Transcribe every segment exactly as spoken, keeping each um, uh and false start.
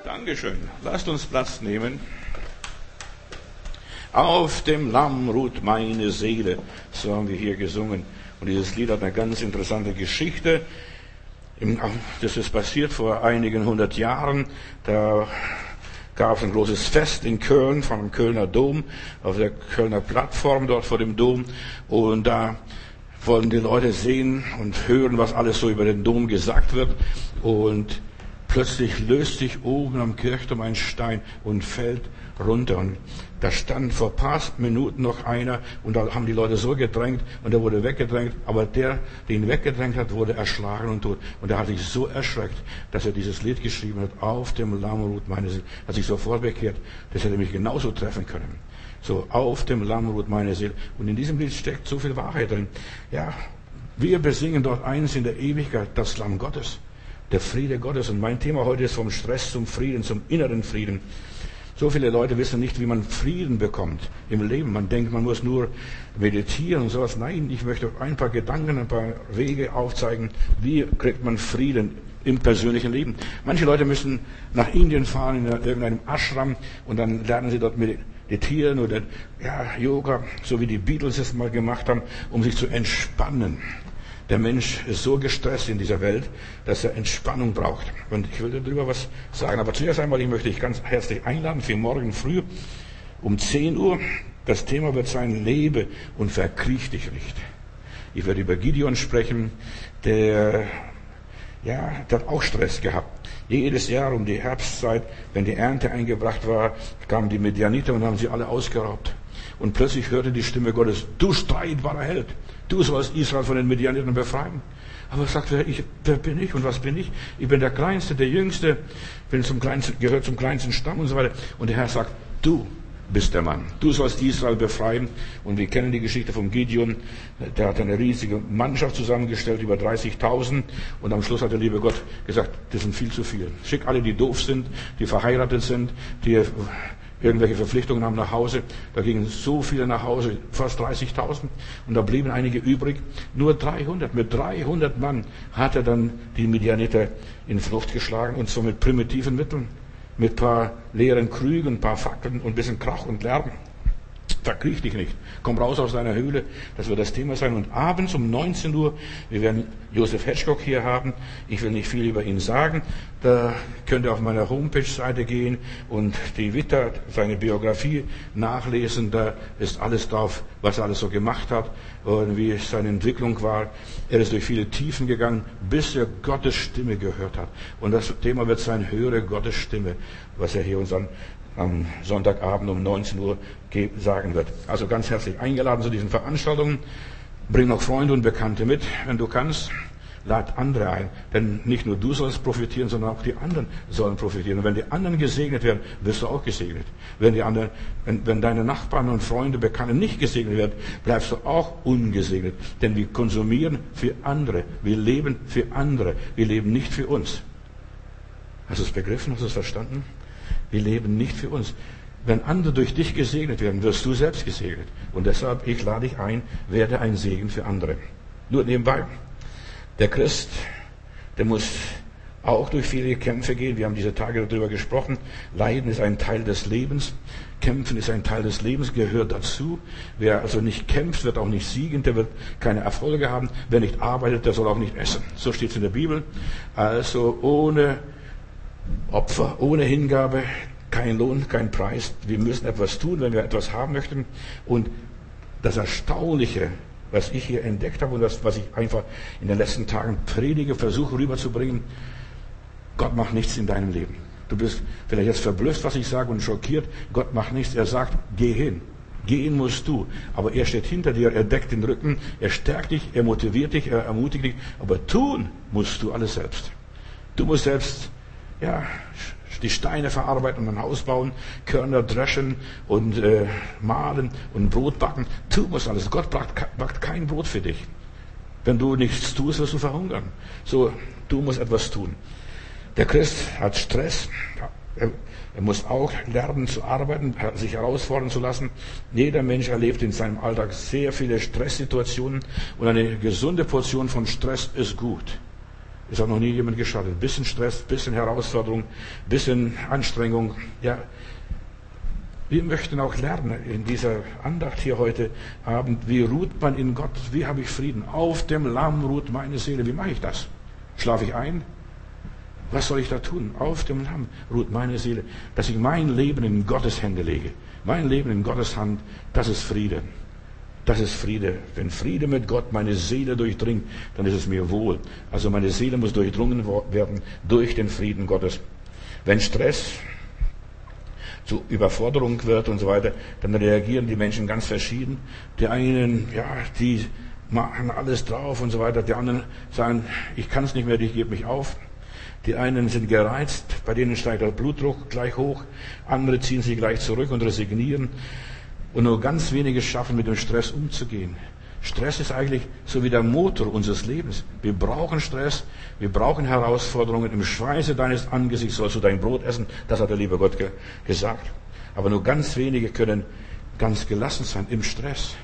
Dankeschön. Lasst uns Platz nehmen. Auf dem Lamm ruht meine Seele. So haben wir hier gesungen. Und dieses Lied hat eine ganz interessante Geschichte. Das ist passiert vor einigen hundert Jahren. Da gab es ein großes Fest in Köln, vom Kölner Dom, auf der Kölner Plattform dort vor dem Dom. Und da wollen die Leute sehen und hören, was alles so über den Dom gesagt wird. Und plötzlich löst sich oben am Kirchturm ein Stein und fällt runter. Und da stand vor ein paar Minuten noch einer und da haben die Leute so gedrängt und er wurde weggedrängt. Aber der, der ihn weggedrängt hat, wurde erschlagen und tot. Und er hat sich so erschreckt, dass er dieses Lied geschrieben hat, auf dem Lamm ruht meine Seele. Hat sich sofort bekehrt. Das hätte mich genauso treffen können. So, auf dem Lamm ruht meine Seele. Und in diesem Lied steckt so viel Wahrheit drin. Ja, wir besingen dort eins in der Ewigkeit, das Lamm Gottes. Der Friede Gottes. Und mein Thema heute ist vom Stress zum Frieden, zum inneren Frieden. So viele Leute wissen nicht, wie man Frieden bekommt im Leben. Man denkt, man muss nur meditieren und sowas. Nein, ich möchte ein paar Gedanken, ein paar Wege aufzeigen, wie kriegt man Frieden im persönlichen Leben. Manche Leute müssen nach Indien fahren, in irgendeinem Ashram, und dann lernen sie dort meditieren oder ja, Yoga, so wie die Beatles es mal gemacht haben, um sich zu entspannen. Der Mensch ist so gestresst in dieser Welt, dass er Entspannung braucht. Und ich will darüber was sagen. Aber zuerst einmal, ich möchte dich ganz herzlich einladen für morgen früh um zehn Uhr. Das Thema wird sein, lebe und verkriech dich nicht. Ich werde über Gideon sprechen, der, ja, der hat auch Stress gehabt. Jedes Jahr um die Herbstzeit, wenn die Ernte eingebracht war, kamen die Midianiter und haben sie alle ausgeraubt. Und plötzlich hörte die Stimme Gottes, du streitbarer Held, du sollst Israel von den Midianitern befreien. Aber sagt er, ich, wer bin ich und was bin ich? Ich bin der Kleinste, der Jüngste, bin zum kleinsten, gehört zum kleinsten Stamm und so weiter. Und der Herr sagt, du bist der Mann. Du sollst Israel befreien. Und wir kennen die Geschichte von Gideon. Der hat eine riesige Mannschaft zusammengestellt, über dreißigtausend. Und am Schluss hat der liebe Gott gesagt, das sind viel zu viel. Schick alle, die doof sind, die verheiratet sind, die irgendwelche Verpflichtungen haben nach Hause. Da gingen so viele nach Hause, fast dreißigtausend. Und da blieben einige übrig. Nur dreihundert. Mit dreihundert Mann hat er dann die Midianiter in Flucht geschlagen. Und so mit primitiven Mitteln. Mit ein paar leeren Krügen, ein paar Fackeln und ein bisschen Krach und Lärm. Verkriech dich nicht. Komm raus aus deiner Höhle. Das wird das Thema sein. Und abends um neunzehn Uhr, wir werden Josef Hedgecock hier haben. Ich will nicht viel über ihn sagen. Da könnt ihr auf meiner Homepage-Seite gehen und die Vita, seine Biografie nachlesen. Da ist alles drauf, was er alles so gemacht hat und wie seine Entwicklung war. Er ist durch viele Tiefen gegangen, bis er Gottes Stimme gehört hat. Und das Thema wird sein, höre Gottes Stimme, was er hier uns an am Sonntagabend um neunzehn Uhr sagen wird. Also ganz herzlich eingeladen zu diesen Veranstaltungen. Bring noch Freunde und Bekannte mit, wenn du kannst. Lad andere ein. Denn nicht nur du sollst profitieren, sondern auch die anderen sollen profitieren. Und wenn die anderen gesegnet werden, wirst du auch gesegnet. Wenn die anderen, wenn, wenn deine Nachbarn und Freunde, Bekannte nicht gesegnet werden, bleibst du auch ungesegnet. Denn wir konsumieren für andere. Wir leben für andere. Wir leben nicht für uns. Hast du es begriffen? Hast du es verstanden? Wir leben nicht für uns. Wenn andere durch dich gesegnet werden, wirst du selbst gesegnet. Und deshalb, ich lade dich ein, werde ein Segen für andere. Nur nebenbei. Der Christ, der muss auch durch viele Kämpfe gehen. Wir haben diese Tage darüber gesprochen. Leiden ist ein Teil des Lebens. Kämpfen ist ein Teil des Lebens, gehört dazu. Wer also nicht kämpft, wird auch nicht siegen. Der wird keine Erfolge haben. Wer nicht arbeitet, der soll auch nicht essen. So steht es in der Bibel. Also ohne Opfer, ohne Hingabe, kein Lohn, kein Preis. Wir müssen etwas tun, wenn wir etwas haben möchten. Und das Erstaunliche, was ich hier entdeckt habe und das, was ich einfach in den letzten Tagen predige, versuche rüberzubringen, Gott macht nichts in deinem Leben. Du bist vielleicht jetzt verblüfft, was ich sage und schockiert. Gott macht nichts. Er sagt, geh hin. Gehen musst du. Aber er steht hinter dir, er deckt den Rücken, er stärkt dich, er motiviert dich, er ermutigt dich. Aber tun musst du alles selbst. Du musst selbst ja, die Steine verarbeiten und ein Haus bauen, Körner dreschen und äh, mahlen und Brot backen. Du musst alles. Gott backt, backt kein Brot für dich. Wenn du nichts tust, wirst du verhungern. So, du musst etwas tun. Der Christ hat Stress. Er, er muss auch lernen zu arbeiten, sich herausfordern zu lassen. Jeder Mensch erlebt in seinem Alltag sehr viele Stresssituationen und eine gesunde Portion von Stress ist gut. Ist auch noch nie jemand geschadet. Bisschen Stress, bisschen Herausforderung, bisschen Anstrengung. Ja, wir möchten auch lernen in dieser Andacht hier heute Abend, wie ruht man in Gott, wie habe ich Frieden? Auf dem Lamm ruht meine Seele. Wie mache ich das? Schlafe ich ein? Was soll ich da tun? Auf dem Lamm ruht meine Seele. Dass ich mein Leben in Gottes Hände lege. Mein Leben in Gottes Hand, das ist Friede. Das ist Friede. Wenn Friede mit Gott meine Seele durchdringt, dann ist es mir wohl. Also meine Seele muss durchdrungen werden durch den Frieden Gottes. Wenn Stress zu Überforderung wird und so weiter, dann reagieren die Menschen ganz verschieden. Die einen, ja, die machen alles drauf und so weiter. Die anderen sagen, ich kann es nicht mehr, ich gebe mich auf. Die einen sind gereizt, bei denen steigt der Blutdruck gleich hoch. Andere ziehen sich gleich zurück und resignieren. Und nur ganz wenige schaffen, mit dem Stress umzugehen. Stress ist eigentlich so wie der Motor unseres Lebens. Wir brauchen Stress, wir brauchen Herausforderungen. Im Schweiße deines Angesichts sollst du dein Brot essen. Das hat der liebe Gott ge- gesagt. Aber nur ganz wenige können ganz gelassen sein im Stress.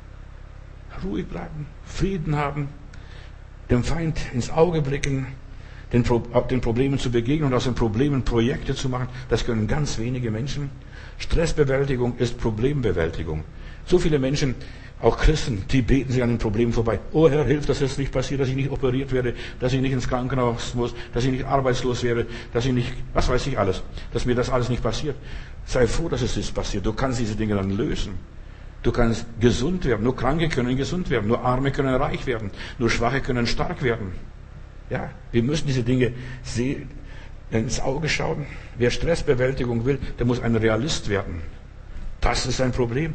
Ruhig bleiben, Frieden haben, dem Feind ins Auge blicken, den, Pro- den Problemen zu begegnen und aus den Problemen Projekte zu machen. Das können ganz wenige Menschen. Stressbewältigung ist Problembewältigung. So viele Menschen, auch Christen, die beten sich an den Problemen vorbei. Oh Herr, hilf, dass es nicht passiert, dass ich nicht operiert werde, dass ich nicht ins Krankenhaus muss, dass ich nicht arbeitslos werde, dass ich nicht, was weiß ich alles, dass mir das alles nicht passiert. Sei froh, dass es nicht passiert. Du kannst diese Dinge dann lösen. Du kannst gesund werden. Nur Kranke können gesund werden. Nur Arme können reich werden. Nur Schwache können stark werden. Ja, wir müssen diese Dinge sehen, ins Auge schauen. Wer Stressbewältigung will, der muss ein Realist werden. Das ist ein Problem.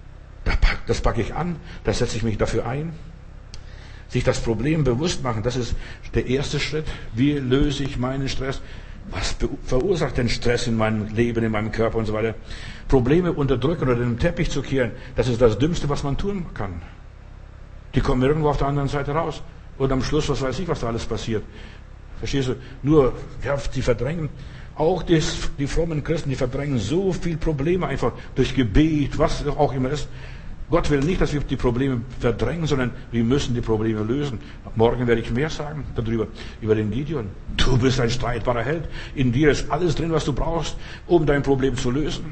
Das packe ich an, da setze ich mich dafür ein. Sich das Problem bewusst machen, das ist der erste Schritt. Wie löse ich meinen Stress? Was verursacht den Stress in meinem Leben, in meinem Körper und so weiter? Probleme unterdrücken oder den Teppich zu kehren, das ist das Dümmste, was man tun kann. Die kommen irgendwo auf der anderen Seite raus. Und am Schluss, was weiß ich, was da alles passiert. Verstehst du? Nur, ja, die verdrängen, auch die, die frommen Christen, die verdrängen so viel Probleme einfach durch Gebet, was auch immer ist. Gott will nicht, dass wir die Probleme verdrängen, sondern wir müssen die Probleme lösen. Morgen werde ich mehr sagen darüber, über den Gideon. Du bist ein streitbarer Held. In dir ist alles drin, was du brauchst, um dein Problem zu lösen.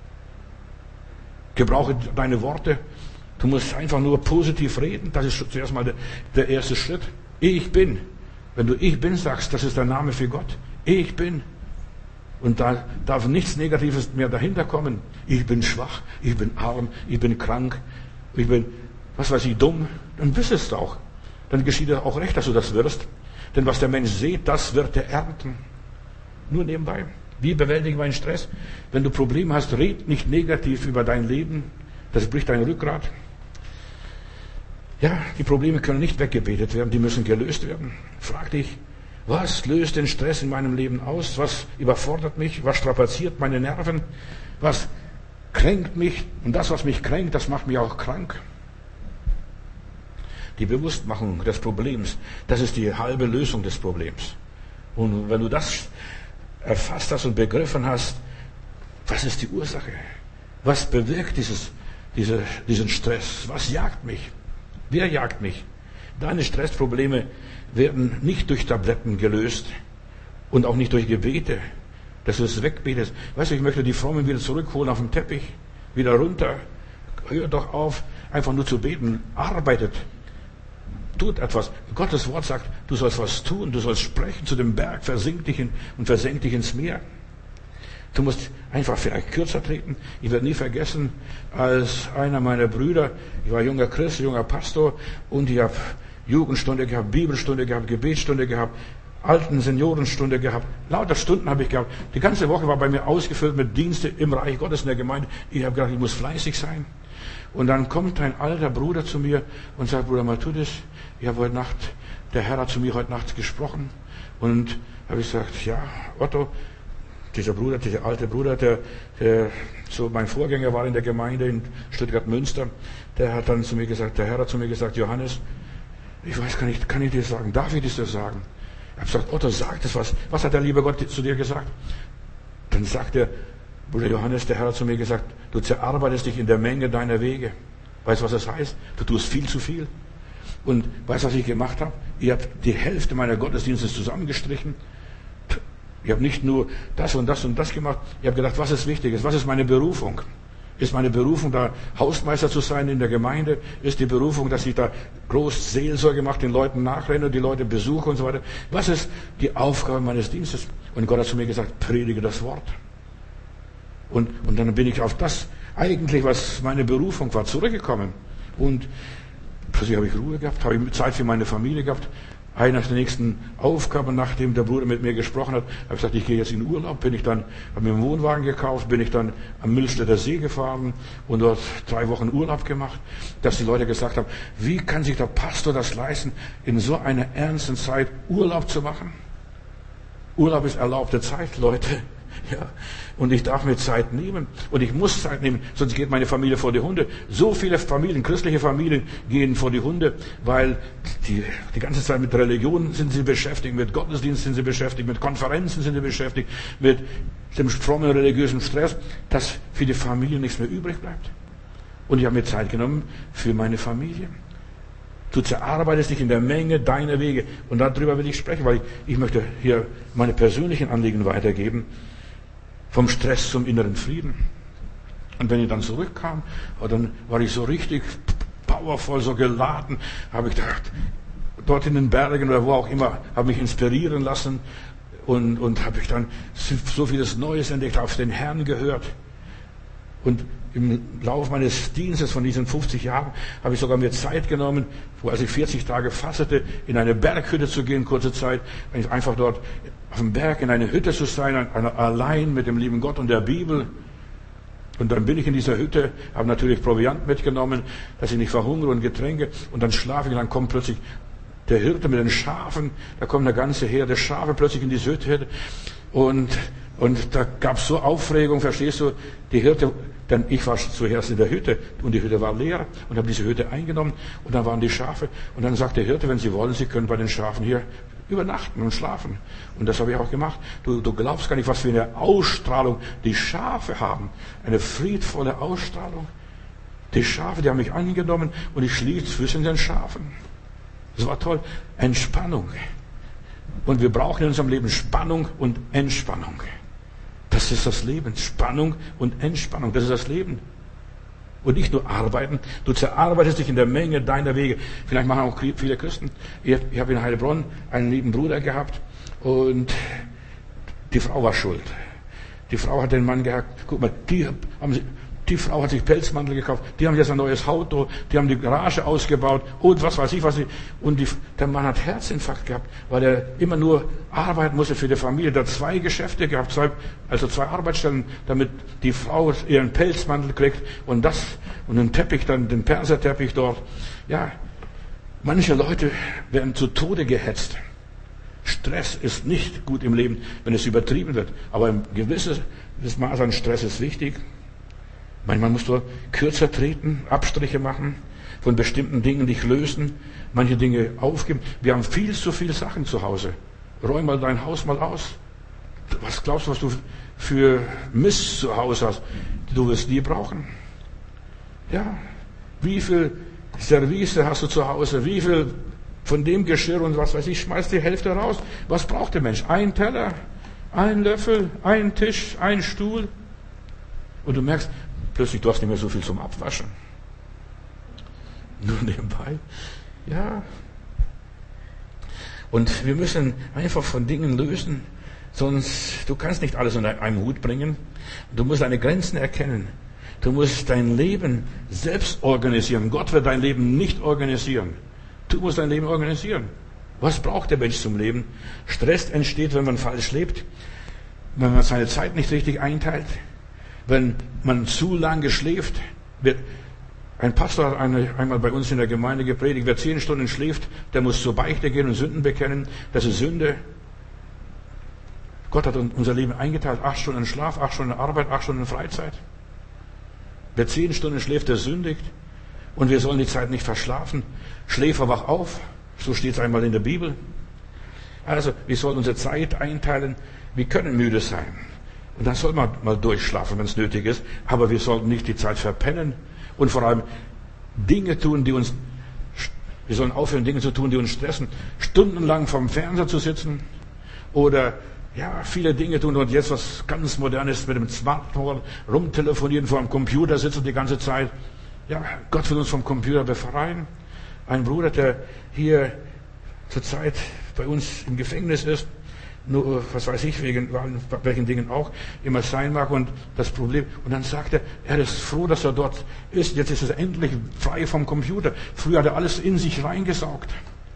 Gebrauche deine Worte. Du musst einfach nur positiv reden. Das ist zuerst mal der, der erste Schritt. Ich bin. Wenn du ich bin sagst, das ist der Name für Gott. Ich bin. Und da darf nichts Negatives mehr dahinter kommen. Ich bin schwach, ich bin arm, ich bin krank, ich bin, was weiß ich, dumm. Dann bist es auch. Dann geschieht es auch recht, dass du das wirst. Denn was der Mensch sieht, das wird er ernten. Nur nebenbei. Wie bewältige meinen Stress? Wenn du Probleme hast, red nicht negativ über dein Leben. Das bricht dein Rückgrat. Ja, die Probleme können nicht weggebetet werden, die müssen gelöst werden. Frag dich, was löst den Stress in meinem Leben aus? Was überfordert mich? Was strapaziert meine Nerven? Was kränkt mich? Und das, was mich kränkt, das macht mich auch krank. Die Bewusstmachung des Problems, das ist die halbe Lösung des Problems. Und wenn du das erfasst hast und begriffen hast, was ist die Ursache? Was bewirkt dieses, diese, diesen Stress? Was jagt mich? Wer jagt mich? Deine Stressprobleme werden nicht durch Tabletten gelöst und auch nicht durch Gebete, dass du es wegbetest. Weißt du, ich möchte die Frommen wieder zurückholen auf den Teppich, wieder runter. Hör doch auf, einfach nur zu beten. Arbeitet. Tut etwas. Gottes Wort sagt, du sollst was tun, du sollst sprechen zu dem Berg, versink dich in, und versenk dich ins Meer. Du musst einfach vielleicht kürzer treten. Ich werde nie vergessen, als einer meiner Brüder, ich war junger Christ, junger Pastor, und ich habe Jugendstunde gehabt, Bibelstunde gehabt, Gebetsstunde gehabt, alten Seniorenstunde gehabt. Lauter Stunden habe ich gehabt. Die ganze Woche war bei mir ausgefüllt mit Dienste im Reich Gottes in der Gemeinde. Ich habe gedacht, ich muss fleißig sein. Und dann kommt ein alter Bruder zu mir und sagt, Bruder Matthäus, ich habe heute Nacht, der Herr hat zu mir heute Nacht gesprochen. Und habe ich gesagt, ja, Otto, dieser Bruder, dieser alte Bruder, der, der so mein Vorgänger war in der Gemeinde in Stuttgart-Münster, der hat dann zu mir gesagt, der Herr hat zu mir gesagt, Johannes, ich weiß gar nicht, kann ich dir sagen, darf ich dir sagen? Ich habe gesagt, Otto, sag das was. Was hat der liebe Gott zu dir gesagt? Dann sagt er, Bruder Johannes, der Herr hat zu mir gesagt, du zerarbeitest dich in der Menge deiner Wege. Weißt du, was das heißt? Du tust viel zu viel. Und weißt du, was ich gemacht habe? Ich habe die Hälfte meiner Gottesdienste zusammengestrichen. Ich habe nicht nur das und das und das gemacht. Ich habe gedacht, was ist wichtig? Was ist meine Berufung? Ist meine Berufung, da Hausmeister zu sein in der Gemeinde? Ist die Berufung, dass ich da groß Seelsorge mache, den Leuten nachrenne, die Leute besuche und so weiter? Was ist die Aufgabe meines Dienstes? Und Gott hat zu mir gesagt, predige das Wort. Und, und dann bin ich auf das eigentlich, was meine Berufung war, zurückgekommen. Und plötzlich habe ich Ruhe gehabt, habe ich Zeit für meine Familie gehabt. Eine der nächsten Aufgaben, nachdem der Bruder mit mir gesprochen hat, habe ich gesagt, ich gehe jetzt in Urlaub, bin ich dann, habe mir einen Wohnwagen gekauft, bin ich dann am Millstätter See gefahren und dort drei Wochen Urlaub gemacht, dass die Leute gesagt haben, wie kann sich der Pastor das leisten, in so einer ernsten Zeit Urlaub zu machen? Urlaub ist erlaubte Zeit, Leute. Ja, und ich darf mir Zeit nehmen und ich muss Zeit nehmen, sonst geht meine Familie vor die Hunde. So viele Familien, christliche Familien gehen vor die Hunde, weil die, die ganze Zeit mit Religion sind sie beschäftigt, mit Gottesdienst sind sie beschäftigt, mit Konferenzen sind sie beschäftigt, mit dem frommen religiösen Stress, dass für die Familie nichts mehr übrig bleibt. Und ich habe mir Zeit genommen für meine Familie. Du zerarbeitest dich in der Menge deiner Wege. Und darüber will ich sprechen, weil ich, ich möchte hier meine persönlichen Anliegen weitergeben. Vom Stress zum inneren Frieden. Und wenn ich dann zurückkam, dann war ich so richtig powervoll, so geladen, habe ich gedacht, dort in den Bergen oder wo auch immer, habe mich inspirieren lassen und, und habe ich dann so vieles Neues entdeckt, auf den Herrn gehört. Und im Laufe meines Dienstes von diesen fünfzig Jahren habe ich sogar mir Zeit genommen, wo als ich vierzig Tage fastete, in eine Berghütte zu gehen, kurze Zeit, einfach dort auf dem Berg in eine Hütte zu sein, allein mit dem lieben Gott und der Bibel. Und dann bin ich in dieser Hütte, habe natürlich Proviant mitgenommen, dass ich nicht verhungere und Getränke. Und dann schlafe ich und dann kommt plötzlich der Hirte mit den Schafen, da kommt eine ganze Herde Schafe plötzlich in diese Hütte. Und, und da gab es so Aufregung, verstehst du, die Hirte, denn ich war zuerst in der Hütte und die Hütte war leer und habe diese Hütte eingenommen und dann waren die Schafe und dann sagt der Hirte, wenn Sie wollen, Sie können bei den Schafen hier übernachten und schlafen. Und das habe ich auch gemacht. Du, du glaubst gar nicht, was für eine Ausstrahlung die Schafe haben. Eine friedvolle Ausstrahlung. Die Schafe, die haben mich angenommen und ich schlief zwischen den Schafen. Das war toll. Entspannung. Und wir brauchen in unserem Leben Spannung und Entspannung. Das ist das Leben. Spannung und Entspannung. Das ist das Leben. Und nicht nur arbeiten. Du zerarbeitest dich in der Menge deiner Wege. Vielleicht machen auch viele Christen. Ich habe in Heilbronn einen lieben Bruder gehabt und die Frau war schuld. Die Frau hat den Mann gehabt. Guck mal, die haben sie, die Frau hat sich Pelzmantel gekauft, die haben jetzt ein neues Auto, die haben die Garage ausgebaut und was weiß ich was. Ich. Und die, der Mann hat Herzinfarkt gehabt, weil er immer nur arbeiten musste für die Familie. Der hat zwei Geschäfte gehabt, zwei, also zwei Arbeitsstellen, damit die Frau ihren Pelzmantel kriegt und das und den Teppich, dann den Perserteppich dort. Ja, manche Leute werden zu Tode gehetzt. Stress ist nicht gut im Leben, wenn es übertrieben wird. Aber ein gewisses Maß an Stress ist wichtig. Manchmal musst du kürzer treten, Abstriche machen, von bestimmten Dingen dich lösen, manche Dinge aufgeben. Wir haben viel zu viele Sachen zu Hause. Räum mal dein Haus mal aus. Was glaubst du, was du für Mist zu Hause hast? Du wirst nie brauchen. Ja, wie viel Service hast du zu Hause? Wie viel von dem Geschirr und was weiß ich, schmeißt die Hälfte raus. Was braucht der Mensch? Ein Teller, ein Löffel, ein Tisch, ein Stuhl. Und du merkst, plötzlich, du hast nicht mehr so viel zum Abwaschen. Nur nebenbei. Ja. Und wir müssen einfach von Dingen lösen, sonst, du kannst nicht alles unter einem Hut bringen. Du musst deine Grenzen erkennen. Du musst dein Leben selbst organisieren. Gott wird dein Leben nicht organisieren. Du musst dein Leben organisieren. Was braucht der Mensch zum Leben? Stress entsteht, wenn man falsch lebt, wenn man seine Zeit nicht richtig einteilt, wenn man zu lange schläft. Ein Pastor hat eine, einmal bei uns in der Gemeinde gepredigt, wer zehn Stunden schläft, der muss zur Beichte gehen und Sünden bekennen. Das ist Sünde. Gott hat unser Leben eingeteilt. Acht Stunden Schlaf, acht Stunden Arbeit, acht Stunden Freizeit. Wer zehn Stunden schläft, der sündigt. Und wir sollen die Zeit nicht verschlafen. Schläfer, wach auf. So steht es einmal in der Bibel. Also, wir sollen unsere Zeit einteilen. Wir können müde sein. Und dann soll man mal durchschlafen, wenn es nötig ist. Aber wir sollten nicht die Zeit verpennen. Und vor allem Dinge tun, die uns Wir sollen aufhören, Dinge zu tun, die uns stressen. Stundenlang vorm Fernseher zu sitzen oder ja, viele Dinge tun und jetzt was ganz Modernes mit dem Smartphone rumtelefonieren, vor dem Computer sitzen die ganze Zeit. Ja, Gott will uns vom Computer befreien. Ein Bruder, der hier zurzeit bei uns im Gefängnis ist, nur, was weiß ich, wegen welchen Dingen auch immer sein mag und das Problem. Und dann sagt er, er ist froh, dass er dort ist. Jetzt ist er endlich frei vom Computer. Früher hat er alles in sich reingesaugt.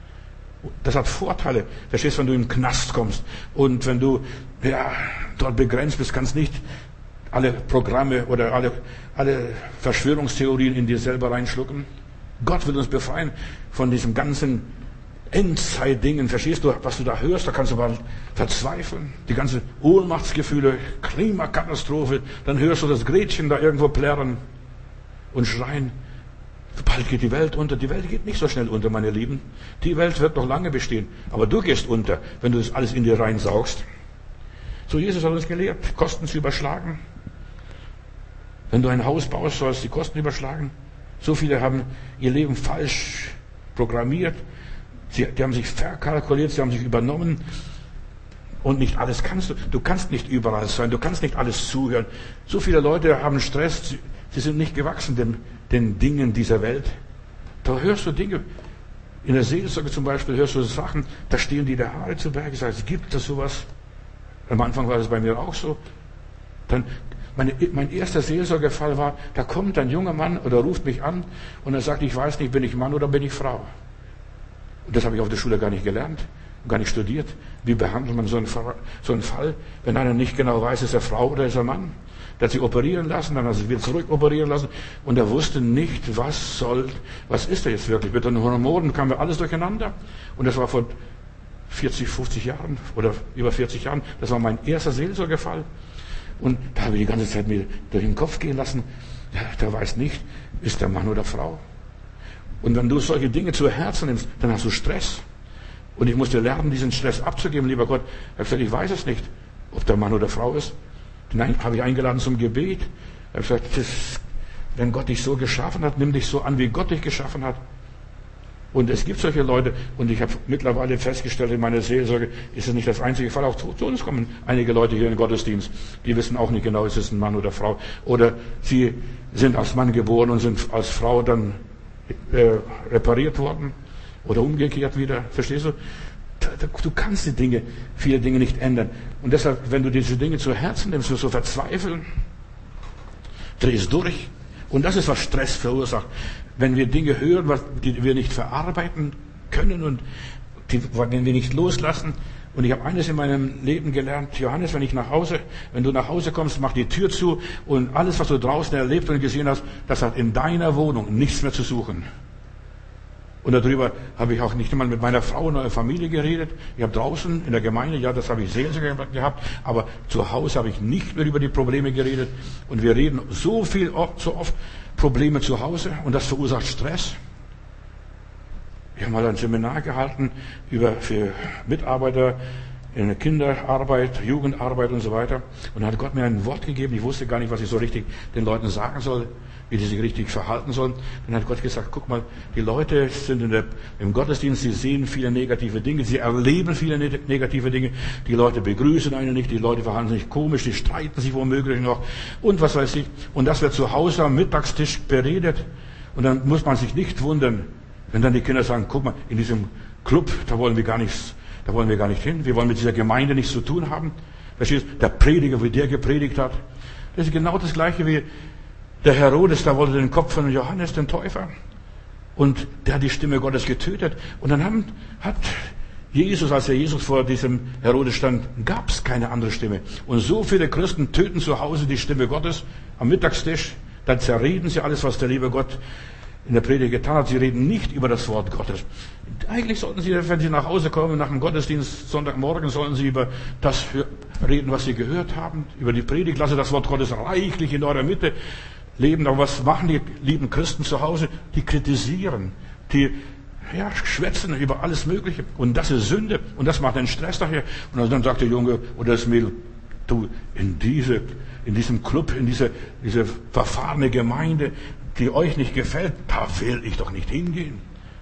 Das hat Vorteile. Verstehst, wenn du in den Knast kommst und wenn du, ja, dort begrenzt bist, kannst nicht alle Programme oder alle, alle Verschwörungstheorien in dir selber reinschlucken. Gott will uns befreien von diesem ganzen Endzeitdingen, verstehst du, was du da hörst, da kannst du mal verzweifeln. Die ganzen Ohnmachtsgefühle, Klimakatastrophe, dann hörst du das Gretchen da irgendwo plärren und schreien. Bald geht die Welt unter. Die Welt geht nicht so schnell unter, meine Lieben. Die Welt wird noch lange bestehen. Aber du gehst unter, wenn du das alles in dir reinsaugst. So, Jesus hat uns gelehrt, Kosten zu überschlagen. Wenn du ein Haus baust, sollst du die Kosten überschlagen. So viele haben ihr Leben falsch programmiert. Sie, die haben sich verkalkuliert, sie haben sich übernommen. Und nicht alles kannst du. Du kannst nicht überall sein, du kannst nicht alles zuhören. So viele Leute haben Stress, sie, sie sind nicht gewachsen den, den Dingen dieser Welt. Da hörst du Dinge, in der Seelsorge zum Beispiel hörst du Sachen, da stehen die der Haare zu Berge. Sagst, gibt es sowas? Am Anfang war das bei mir auch so. Dann, meine, mein erster Seelsorgefall war, da kommt ein junger Mann oder ruft mich an und er sagt, ich weiß nicht, bin ich Mann oder bin ich Frau? Und das habe ich auf der Schule gar nicht gelernt, gar nicht studiert. Wie behandelt man so einen, so einen Fall, wenn einer nicht genau weiß, ist er Frau oder ist er Mann? Der hat sich operieren lassen, dann hat er sich wieder zurück operieren lassen und er wusste nicht, was soll, was ist er jetzt wirklich? Mit den Hormonen kam ja alles durcheinander. Und das war vor vierzig, fünfzig Jahren oder über vierzig Jahren. Das war mein erster Seelsorgefall. Und da habe ich die ganze Zeit mir durch den Kopf gehen lassen, ja, der weiß nicht, ist der Mann oder Frau. Und wenn du solche Dinge zu Herzen nimmst, dann hast du Stress. Und ich musste lernen, diesen Stress abzugeben, lieber Gott. Er hat gesagt, ich weiß es nicht, ob der Mann oder Frau ist. Den habe ich eingeladen zum Gebet. Er hat gesagt, das, wenn Gott dich so geschaffen hat, nimm dich so an, wie Gott dich geschaffen hat. Und es gibt solche Leute, und ich habe mittlerweile festgestellt in meiner Seelsorge, ist es nicht das einzige Fall. Auch zu uns kommen einige Leute hier in den Gottesdienst, die wissen auch nicht genau, ist es ein Mann oder Frau. Oder sie sind als Mann geboren und sind als Frau dann äh, repariert worden. Oder umgekehrt wieder. Verstehst du? Du kannst die Dinge, viele Dinge nicht ändern. Und deshalb, wenn du diese Dinge zu Herzen nimmst, wirst du verzweifeln, drehst durch. Und das ist, was Stress verursacht. Wenn wir Dinge hören, was, die wir nicht verarbeiten können und die, wenn wir nicht loslassen. Und ich habe eines in meinem Leben gelernt, Johannes, wenn ich nach Hause, wenn du nach Hause kommst, mach die Tür zu und alles, was du draußen erlebt und gesehen hast, das hat in deiner Wohnung nichts mehr zu suchen. Und darüber habe ich auch nicht einmal mit meiner Frau und meiner Familie geredet. Ich habe draußen in der Gemeinde, ja, das habe ich Seelsorge gehabt, aber zu Hause habe ich nicht mehr über die Probleme geredet. Und wir reden so viel, oft, so oft Probleme zu Hause und das verursacht Stress. Ich habe mal ein Seminar gehalten über für Mitarbeiter in der Kinderarbeit, Jugendarbeit und so weiter. Und da hat Gott mir ein Wort gegeben. Ich wusste gar nicht, was ich so richtig den Leuten sagen soll, wie die sich richtig verhalten sollen. Dann hat Gott gesagt, guck mal, die Leute sind in der, im Gottesdienst, sie sehen viele negative Dinge, sie erleben viele negative Dinge. Die Leute begrüßen einen nicht, die Leute verhalten sich komisch, die streiten sich womöglich noch und was weiß ich. Und das wird zu Hause am Mittagstisch beredet. Und dann muss man sich nicht wundern, wenn dann die Kinder sagen, guck mal, in diesem Club, da wollen wir gar nichts, da wollen wir gar nicht hin. Wir wollen mit dieser Gemeinde nichts zu tun haben. Verstehst du? Der Prediger, wie der gepredigt hat. Das ist genau das Gleiche wie der Herodes, da wollte den Kopf von Johannes, den Täufer. Und der hat die Stimme Gottes getötet. Und dann haben, hat Jesus, als er Jesus vor diesem Herodes stand, gab es keine andere Stimme. Und so viele Christen töten zu Hause die Stimme Gottes am Mittagstisch. Dann zerreden sie alles, was der liebe Gott in der Predigt getan hat. Sie reden nicht über das Wort Gottes. Eigentlich sollten sie, wenn sie nach Hause kommen, nach dem Gottesdienst, Sonntagmorgen, sollen sie über das reden, was sie gehört haben, über die Predigt. Lasse das Wort Gottes reichlich in eurer Mitte leben. Aber was machen die lieben Christen zu Hause? Die kritisieren, die ja, schwätzen über alles Mögliche. Und das ist Sünde. Und das macht einen Stress daher. Und dann sagt der Junge oder das Mädel, du, in diese, in diesem Club, in diese, diese verfahrene Gemeinde, die euch nicht gefällt, da will ich doch nicht hingehen.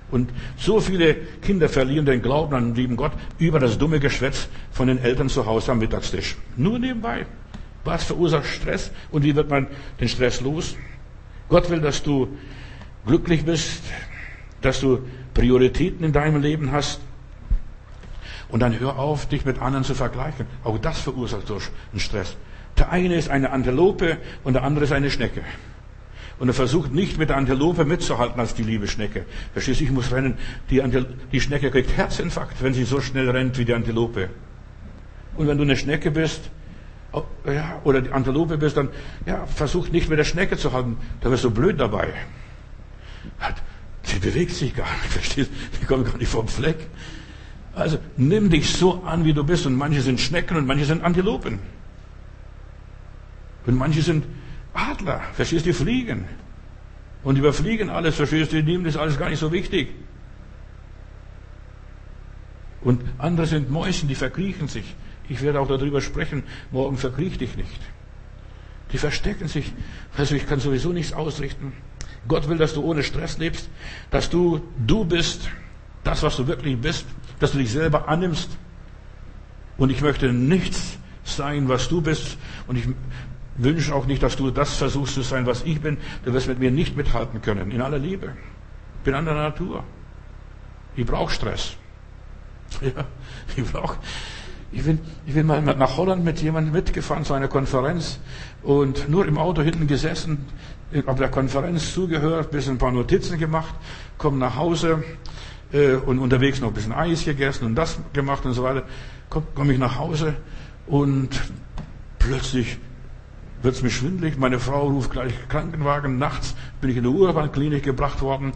Und so viele Kinder verlieren den Glauben an den lieben Gott über das dumme Geschwätz von den Eltern zu Hause am Mittagstisch. Nur nebenbei. Was verursacht Stress und wie wird man den Stress los? Gott will, dass du glücklich bist, dass du Prioritäten in deinem Leben hast. Und dann hör auf, dich mit anderen zu vergleichen. Auch das verursacht durch einen Stress. Der eine ist eine Antilope und der andere ist eine Schnecke. Und er versucht nicht mit der Antilope mitzuhalten als die liebe Schnecke. Verstehst du, ich muss rennen. Die, Antil- die Schnecke kriegt Herzinfarkt, wenn sie so schnell rennt wie die Antilope. Und wenn du eine Schnecke bist, oh, ja, oder die Antilope bist, dann ja, versuch nicht mit der Schnecke zu halten. Da wirst du blöd dabei. Sie bewegt sich gar nicht, verstehst du? Die kommt gar nicht vom Fleck. Also nimm dich so an, wie du bist. Und manche sind Schnecken und manche sind Antilopen. Und manche sind Adler, verstehst du, die fliegen. Und die überfliegen alles, verstehst du, die nehmen das alles gar nicht so wichtig. Und andere sind Mäuschen, die verkriechen sich. Ich werde auch darüber sprechen, morgen verkriech dich nicht. Die verstecken sich. Also ich kann sowieso nichts ausrichten. Gott will, dass du ohne Stress lebst, dass du du bist, das, was du wirklich bist, dass du dich selber annimmst. Und ich möchte nichts sein, was du bist. Und ich wünsche auch nicht, dass du das versuchst zu sein, was ich bin. Du wirst mit mir nicht mithalten können. In aller Liebe. Ich bin anderer Natur. Ich brauche Stress. Ja, ich brauche... Ich bin, ich bin mal nach Holland mit jemandem mitgefahren zu einer Konferenz und nur im Auto hinten gesessen, auf der Konferenz zugehört, ein bisschen ein paar Notizen gemacht, komme nach Hause äh, und unterwegs noch ein bisschen Eis gegessen und das gemacht und so weiter. Komme komm ich nach Hause und plötzlich wird es mir schwindelig. Meine Frau ruft gleich Krankenwagen. Nachts bin ich in die Urbanklinik gebracht worden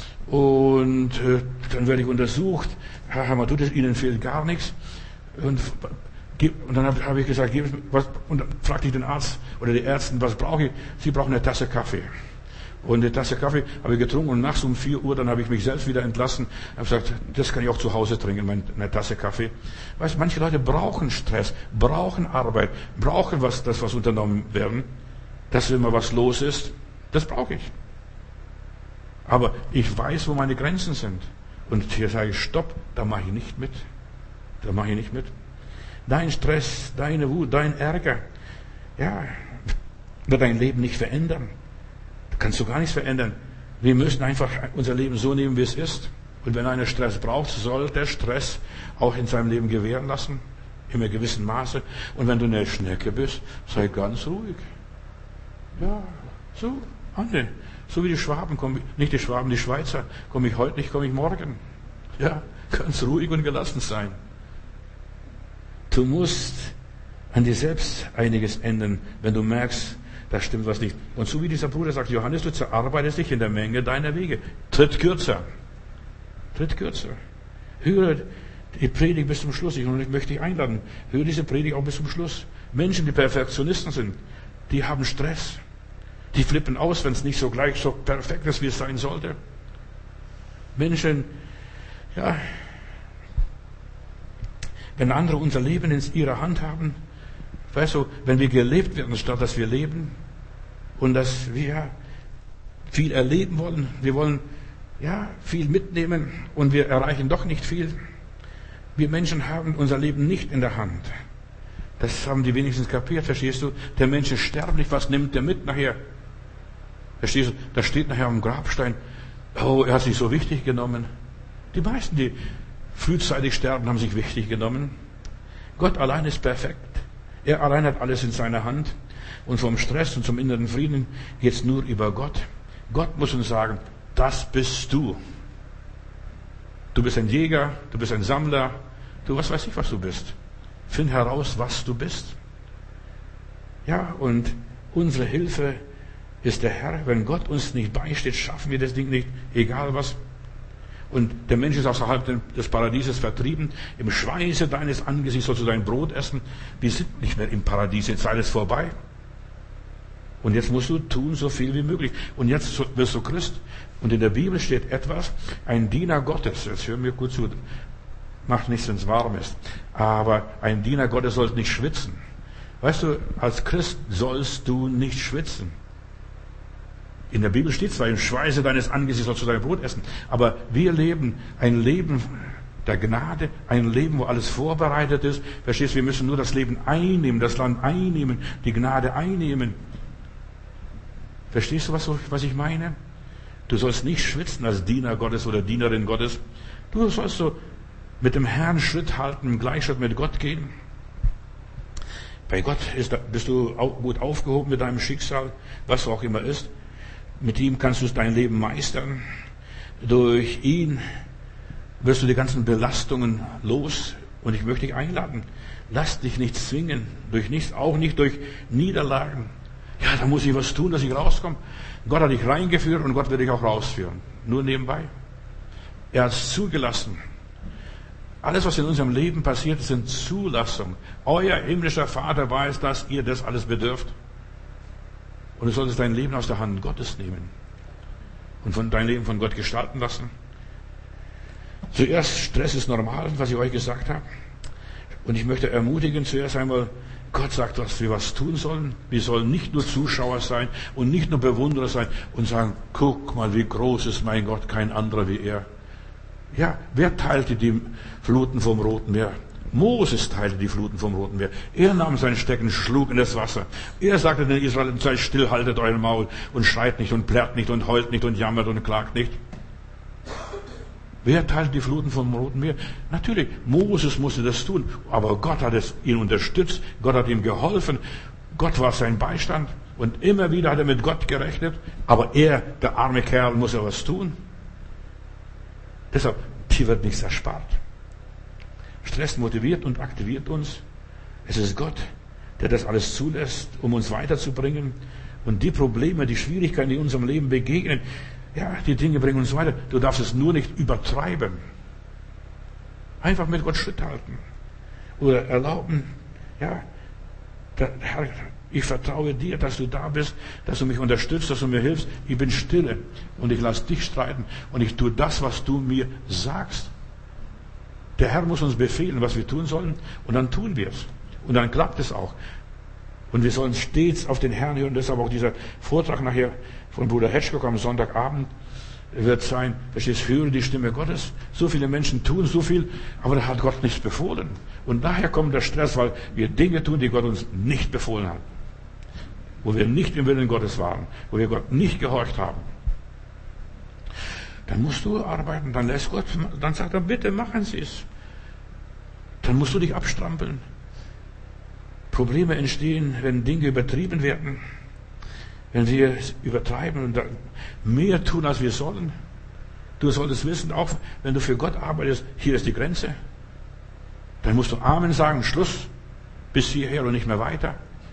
und äh, dann werde ich untersucht. Herr Hammer, tut es Ihnen fehlt gar nichts. Und, und dann habe hab ich gesagt, was, und dann fragte ich den Arzt oder die Ärzte, was brauche ich? Sie brauchen eine Tasse Kaffee. Und eine Tasse Kaffee habe ich getrunken und nachts um vier Uhr, dann habe ich mich selbst wieder entlassen. Habe gesagt, das kann ich auch zu Hause trinken, eine Tasse Kaffee. Weißt du, manche Leute brauchen Stress, brauchen Arbeit, brauchen was, das, was unternommen werden, dass immer was los ist. Das brauche ich. Aber ich weiß, wo meine Grenzen sind. Und hier sage ich, stopp, da mache ich nicht mit. Da mache ich nicht mit. Dein Stress, deine Wut, dein Ärger, ja, wird dein Leben nicht verändern. Da kannst du gar nichts verändern. Wir müssen einfach unser Leben so nehmen, wie es ist. Und wenn einer Stress braucht, soll der Stress auch in seinem Leben gewähren lassen. In einem gewissen Maße. Und wenn du eine Schnecke bist, sei ganz ruhig. Ja, so, Ande. So wie die Schwaben kommen, nicht die Schwaben, die Schweizer, komme ich heute nicht, komme ich morgen. Ja, ganz ruhig und gelassen sein. Du musst an dir selbst einiges ändern, wenn du merkst, da stimmt was nicht. Und so wie dieser Bruder sagt, Johannes, du zerarbeitest dich in der Menge deiner Wege. Tritt kürzer. Tritt kürzer. Höre die Predigt bis zum Schluss. Ich möchte dich einladen. Höre diese Predigt auch bis zum Schluss. Menschen, die Perfektionisten sind, die haben Stress. Die flippen aus, wenn es nicht so gleich so perfekt ist, wie es sein sollte. Menschen, ja, wenn andere unser Leben in ihrer Hand haben, weißt du, wenn wir gelebt werden, statt dass wir leben und dass wir viel erleben wollen, wir wollen ja viel mitnehmen und wir erreichen doch nicht viel. Wir Menschen haben unser Leben nicht in der Hand. Das haben die wenigstens kapiert, verstehst du? Der Mensch ist sterblich, was nimmt der mit nachher? Verstehst du? Da steht nachher am Grabstein, oh, er hat sich so wichtig genommen. Die meisten, die frühzeitig sterben, haben sich wichtig genommen. Gott allein ist perfekt. Er allein hat alles in seiner Hand. Und vom Stress und zum inneren Frieden geht es nur über Gott. Gott muss uns sagen, das bist du. Du bist ein Jäger, du bist ein Sammler, du, was weiß ich, was du bist. Find heraus, was du bist. Ja, und unsere Hilfe ist der Herr. Wenn Gott uns nicht beisteht, schaffen wir das Ding nicht, egal was. Und der Mensch ist außerhalb des Paradieses vertrieben. Im Schweiße deines Angesichts sollst du dein Brot essen. Wir sind nicht mehr im Paradies, jetzt ist alles vorbei. Und jetzt musst du tun, so viel wie möglich. Und jetzt wirst du Christ. Und in der Bibel steht etwas, ein Diener Gottes, jetzt hör mir gut zu, macht nichts, wenn es warm ist. Aber ein Diener Gottes soll nicht schwitzen. Weißt du, als Christ sollst du nicht schwitzen. In der Bibel steht zwar, im Schweiße deines Angesichts sollst du dein Brot essen, aber wir leben ein Leben der Gnade, ein Leben, wo alles vorbereitet ist. Verstehst du, wir müssen nur das Leben einnehmen, das Land einnehmen, die Gnade einnehmen. Verstehst du, was, was ich meine? Du sollst nicht schwitzen als Diener Gottes oder Dienerin Gottes. Du sollst so mit dem Herrn Schritt halten, im Gleichschritt mit Gott gehen. Bei Gott ist, bist du gut aufgehoben mit deinem Schicksal, was auch immer ist. Mit ihm kannst du dein Leben meistern. Durch ihn wirst du die ganzen Belastungen los. Und ich möchte dich einladen, lass dich nicht zwingen, durch nichts, auch nicht durch Niederlagen. Ja, da muss ich was tun, dass ich rauskomme. Gott hat dich reingeführt und Gott wird dich auch rausführen. Nur nebenbei. Er hat es zugelassen. Alles, was in unserem Leben passiert, sind Zulassungen. Euer himmlischer Vater weiß, dass ihr das alles bedürft. Und du solltest dein Leben aus der Hand Gottes nehmen. Und von dein Leben von Gott gestalten lassen. Zuerst, Stress ist normal, was ich euch gesagt habe. Und ich möchte ermutigen, zuerst einmal, Gott sagt, dass wir was tun sollen. Wir sollen nicht nur Zuschauer sein und nicht nur Bewunderer sein und sagen, guck mal, wie groß ist mein Gott, kein anderer wie er. Ja, wer teilte die Fluten vom Roten Meer? Moses teilte die Fluten vom Roten Meer. Er nahm sein Stecken, schlug in das Wasser. Er sagte den Israeliten, seid still, haltet euer Maul und schreit nicht und plärrt nicht und heult nicht und jammert und klagt nicht. Wer teilt die Fluten vom Roten Meer? Natürlich, Moses musste das tun, aber Gott hat es ihn unterstützt, Gott hat ihm geholfen, Gott war sein Beistand und immer wieder hat er mit Gott gerechnet, aber er, der arme Kerl, muss ja was tun. Deshalb, hier wird nichts erspart. Stress motiviert und aktiviert uns. Es ist Gott, der das alles zulässt, um uns weiterzubringen. Und die Probleme, die Schwierigkeiten, die in unserem Leben begegnen, ja, die Dinge bringen uns weiter. Du darfst es nur nicht übertreiben. Einfach mit Gott Schritt halten. Oder erlauben, ja, der Herr, ich vertraue dir, dass du da bist, dass du mich unterstützt, dass du mir hilfst. Ich bin stille und ich lasse dich streiten und ich tue das, was du mir sagst. Der Herr muss uns befehlen, was wir tun sollen und dann tun wir es. Und dann klappt es auch. Und wir sollen stets auf den Herrn hören. Deshalb auch dieser Vortrag nachher von Bruder Hetschkock am Sonntagabend wird sein, verstehst, höre die Stimme Gottes. So viele Menschen tun so viel, aber da hat Gott nichts befohlen. Und daher kommt der Stress, weil wir Dinge tun, die Gott uns nicht befohlen hat. Wo wir nicht im Willen Gottes waren, wo wir Gott nicht gehorcht haben. Dann musst du arbeiten, dann lässt Gott, dann sagt er, bitte machen Sie es. Dann musst du dich abstrampeln. Probleme entstehen, wenn Dinge übertrieben werden. Wenn wir übertreiben und mehr tun, als wir sollen. Du solltest wissen, auch wenn du für Gott arbeitest, hier ist die Grenze. Dann musst du Amen sagen, Schluss, bis hierher und nicht mehr weiter.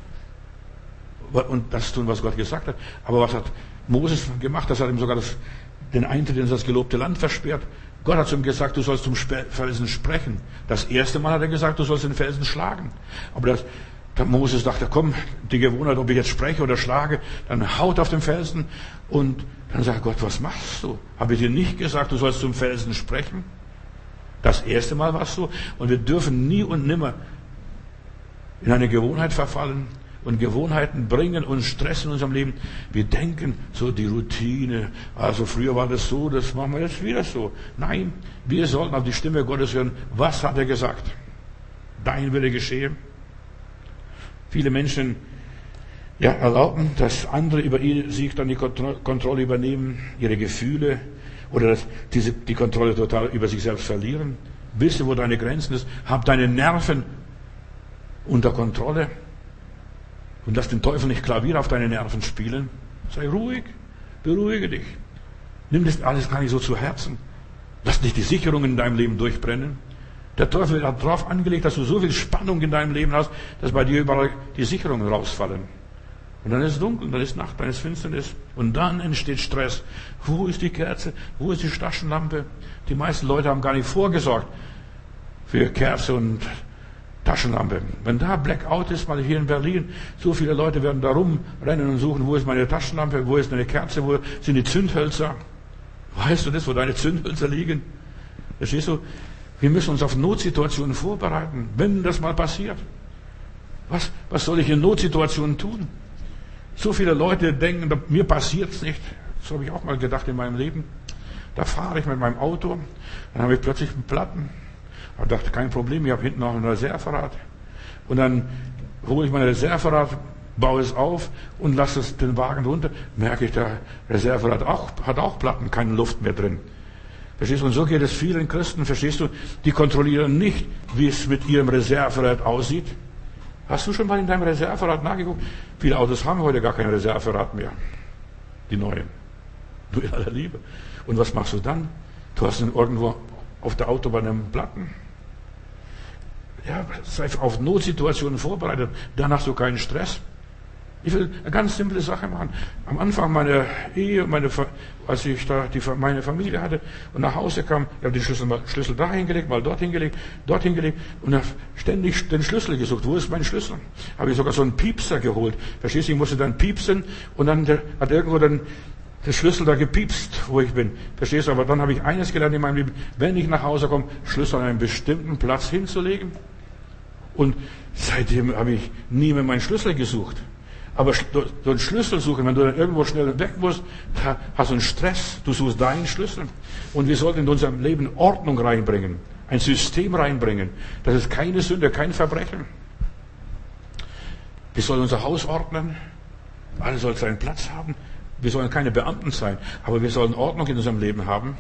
Und das tun, was Gott gesagt hat. Aber was hat Moses gemacht? Das hat ihm sogar das, den Eintritt in das gelobte Land versperrt. Gott hat zu ihm gesagt, du sollst zum Felsen sprechen. Das erste Mal hat er gesagt, du sollst den Felsen schlagen. Aber das, der Moses dachte, komm, die Gewohnheit, ob ich jetzt spreche oder schlage, dann haut auf den Felsen. Und dann sagt Gott, was machst du? Habe ich dir nicht gesagt, du sollst zum Felsen sprechen? Das erste Mal war es so. Und wir dürfen nie und nimmer in eine Gewohnheit verfallen. Und Gewohnheiten bringen uns Stress in unserem Leben. Wir denken, so die Routine, also früher war das so, das machen wir jetzt wieder so. Nein, wir sollten auf die Stimme Gottes hören. Was hat er gesagt? Dein Wille geschehe. Viele Menschen ja, erlauben, dass andere über sich dann die Kontrolle übernehmen, ihre Gefühle oder dass diese, die Kontrolle total über sich selbst verlieren. Wisse, wo deine Grenzen sind. Hab deine Nerven unter Kontrolle. Und lass den Teufel nicht Klavier auf deine Nerven spielen. Sei ruhig, beruhige dich. Nimm das alles gar nicht so zu Herzen. Lass nicht die Sicherungen in deinem Leben durchbrennen. Der Teufel hat darauf angelegt, dass du so viel Spannung in deinem Leben hast, dass bei dir überall die Sicherungen rausfallen. Und dann ist es dunkel, dann ist Nacht, dann ist Finsternis. Und dann entsteht Stress. Wo ist die Kerze? Wo ist die Taschenlampe? Die meisten Leute haben gar nicht vorgesorgt für Kerze und Taschenlampe. Wenn da Blackout ist, mal hier in Berlin, so viele Leute werden da rumrennen und suchen, wo ist meine Taschenlampe, wo ist eine Kerze, wo sind die Zündhölzer? Weißt du das, wo deine Zündhölzer liegen? Verstehst du? Wir müssen uns auf Notsituationen vorbereiten, wenn das mal passiert. Was, was soll ich in Notsituationen tun? So viele Leute denken, mir passiert's nicht. So habe ich auch mal gedacht in meinem Leben. Da fahre ich mit meinem Auto, dann habe ich plötzlich einen Platten. Ich dachte, kein Problem, ich habe hinten noch ein Reserverad. Und dann hole ich mein Reserverad, baue es auf und lasse es den Wagen runter. Merke ich, der Reserverad auch, hat auch Platten, keine Luft mehr drin. Verstehst du? Und so geht es vielen Christen, verstehst du? Die kontrollieren nicht, wie es mit ihrem Reserverad aussieht. Hast du schon mal in deinem Reserverad nachgeguckt? Viele Autos haben heute gar kein Reserverad mehr. Die neuen. Du in aller Liebe. Und was machst du dann? Du hast ihn irgendwo auf der Autobahn einen Platten. Ja, sei auf Notsituationen vorbereitet. Dann hast du keinen Stress. Ich will eine ganz simple Sache machen. Am Anfang meiner Ehe, meine, als ich da die, meine Familie hatte und nach Hause kam, ich habe den Schlüssel, mal, Schlüssel da hingelegt, mal dort hingelegt, dort hingelegt und habe ständig den Schlüssel gesucht. Wo ist mein Schlüssel? Habe ich sogar so einen Piepser geholt. Verstehst du, ich musste dann piepsen und dann der, hat irgendwo dann der Schlüssel da gepiepst, wo ich bin. Verstehst du? Aber dann habe ich eines gelernt in meinem Leben, wenn ich nach Hause komme, Schlüssel an einen bestimmten Platz hinzulegen. Und seitdem habe ich nie mehr meinen Schlüssel gesucht. Aber so einen Schlüssel suchen, wenn du dann irgendwo schnell weg musst, da hast du einen Stress. Du suchst deinen Schlüssel. Und wir sollten in unserem Leben Ordnung reinbringen, ein System reinbringen. Das ist keine Sünde, kein Verbrechen. Wir sollen unser Haus ordnen. Alles soll seinen Platz haben. Wir sollen keine Beamten sein, aber wir sollen Ordnung in unserem Leben haben.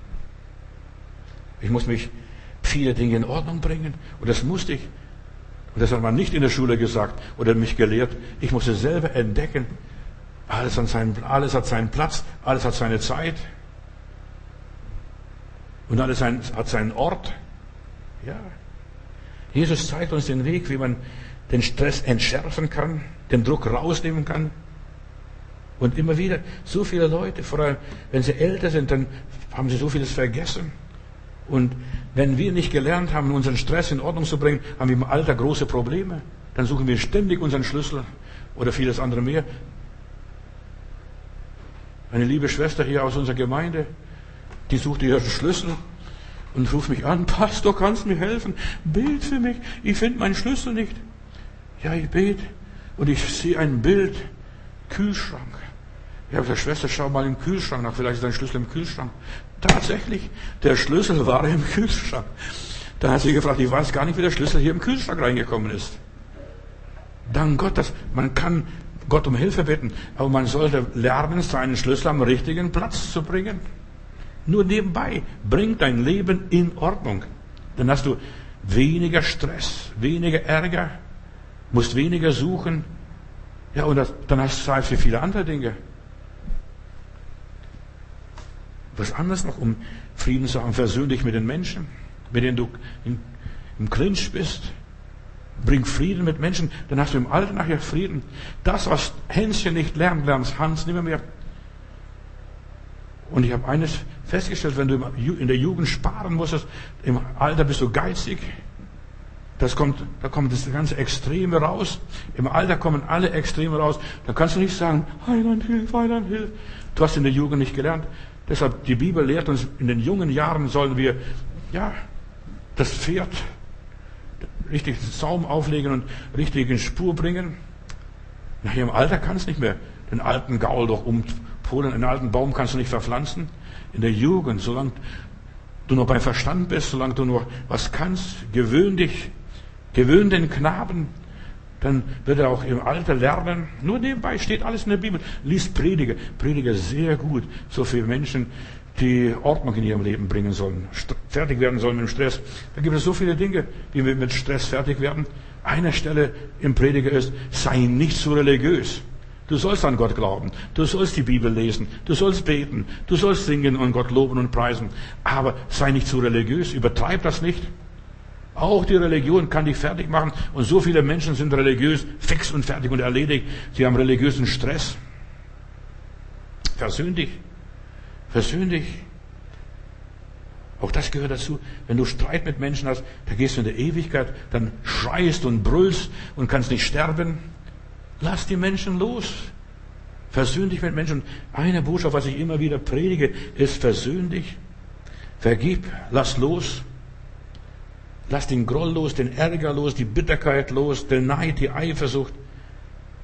Ich muss mich viele Dinge in Ordnung bringen. Und das musste ich. Und das hat man nicht in der Schule gesagt oder mich gelehrt. Ich musste selber entdecken. Alles, an seinen, alles hat seinen Platz, alles hat seine Zeit. Und alles hat seinen Ort. Ja. Jesus zeigt uns den Weg, wie man den Stress entschärfen kann, den Druck rausnehmen kann. Und immer wieder, so viele Leute, vor allem wenn sie älter sind, dann haben sie so vieles vergessen. Und wenn wir nicht gelernt haben, unseren Stress in Ordnung zu bringen, haben wir im Alter große Probleme. Dann suchen wir ständig unseren Schlüssel oder vieles andere mehr. Eine liebe Schwester hier aus unserer Gemeinde, die suchte ihren Schlüssel und ruft mich an, Pastor, kannst du mir helfen? Bet für mich, ich finde meinen Schlüssel nicht. Ja, ich bete und ich sehe ein Bild, Kühlschrank. Ich habe gesagt, Schwester, schau mal im Kühlschrank nach, vielleicht ist dein Schlüssel im Kühlschrank. Tatsächlich, der Schlüssel war im Kühlschrank. Da hat sie gefragt, ich weiß gar nicht, wie der Schlüssel hier im Kühlschrank reingekommen ist. Dank Gott, dass man kann Gott um Hilfe bitten, aber man sollte lernen, seinen Schlüssel am richtigen Platz zu bringen. Nur nebenbei, bring dein Leben in Ordnung. Dann hast du weniger Stress, weniger Ärger, musst weniger suchen. Ja, und das, dann hast du Zeit für viele andere Dinge. Was anderes noch, um Frieden zu haben, versöhnlich mit den Menschen, mit denen du in, im Clinch bist. Bring Frieden mit Menschen, dann hast du im Alter nachher Frieden. Das, was Hänschen nicht lernt, lernt Hans nicht mehr. Und ich habe eines festgestellt, wenn du in der Jugend sparen musstest, im Alter bist du geizig. Das kommt, da kommt das ganze Extreme raus. Im Alter kommen alle Extreme raus. Da kannst du nicht sagen, Heiland, hilf, Heiland, hilf. Du hast in der Jugend nicht gelernt. Deshalb, die Bibel lehrt uns, in den jungen Jahren sollen wir, ja, das Pferd richtig den Zaum auflegen und richtig in Spur bringen. Nachher im Alter kannst du nicht mehr den alten Gaul doch umpolen. Einen alten Baum kannst du nicht verpflanzen. In der Jugend, solange du noch beim Verstand bist, solange du noch was kannst, gewöhn dich, gewöhn den Knaben, dann wird er auch im Alter lernen. Nur nebenbei steht alles in der Bibel. Lies Prediger. Prediger sehr gut. So für Menschen, die Ordnung in ihrem Leben bringen sollen. Fertig werden sollen mit dem Stress. Da gibt es so viele Dinge, wie wir mit Stress fertig werden. Eine Stelle im Prediger ist, sei nicht so religiös. Du sollst an Gott glauben. Du sollst die Bibel lesen. Du sollst beten. Du sollst singen und Gott loben und preisen. Aber sei nicht so religiös. Übertreib das nicht. Auch die Religion kann dich fertig machen. Und so viele Menschen sind religiös, fix und fertig und erledigt. Sie haben religiösen Stress. Versöhn dich. Versöhn dich. Auch das gehört dazu. Wenn du Streit mit Menschen hast, dann gehst du in der Ewigkeit, dann schreist und brüllst und kannst nicht sterben. Lass die Menschen los. Versöhn dich mit Menschen. Eine Botschaft, was ich immer wieder predige, ist versöhn dich. Vergib, lass los. Lass den Groll los, den Ärger los, die Bitterkeit los, den Neid, die Eifersucht.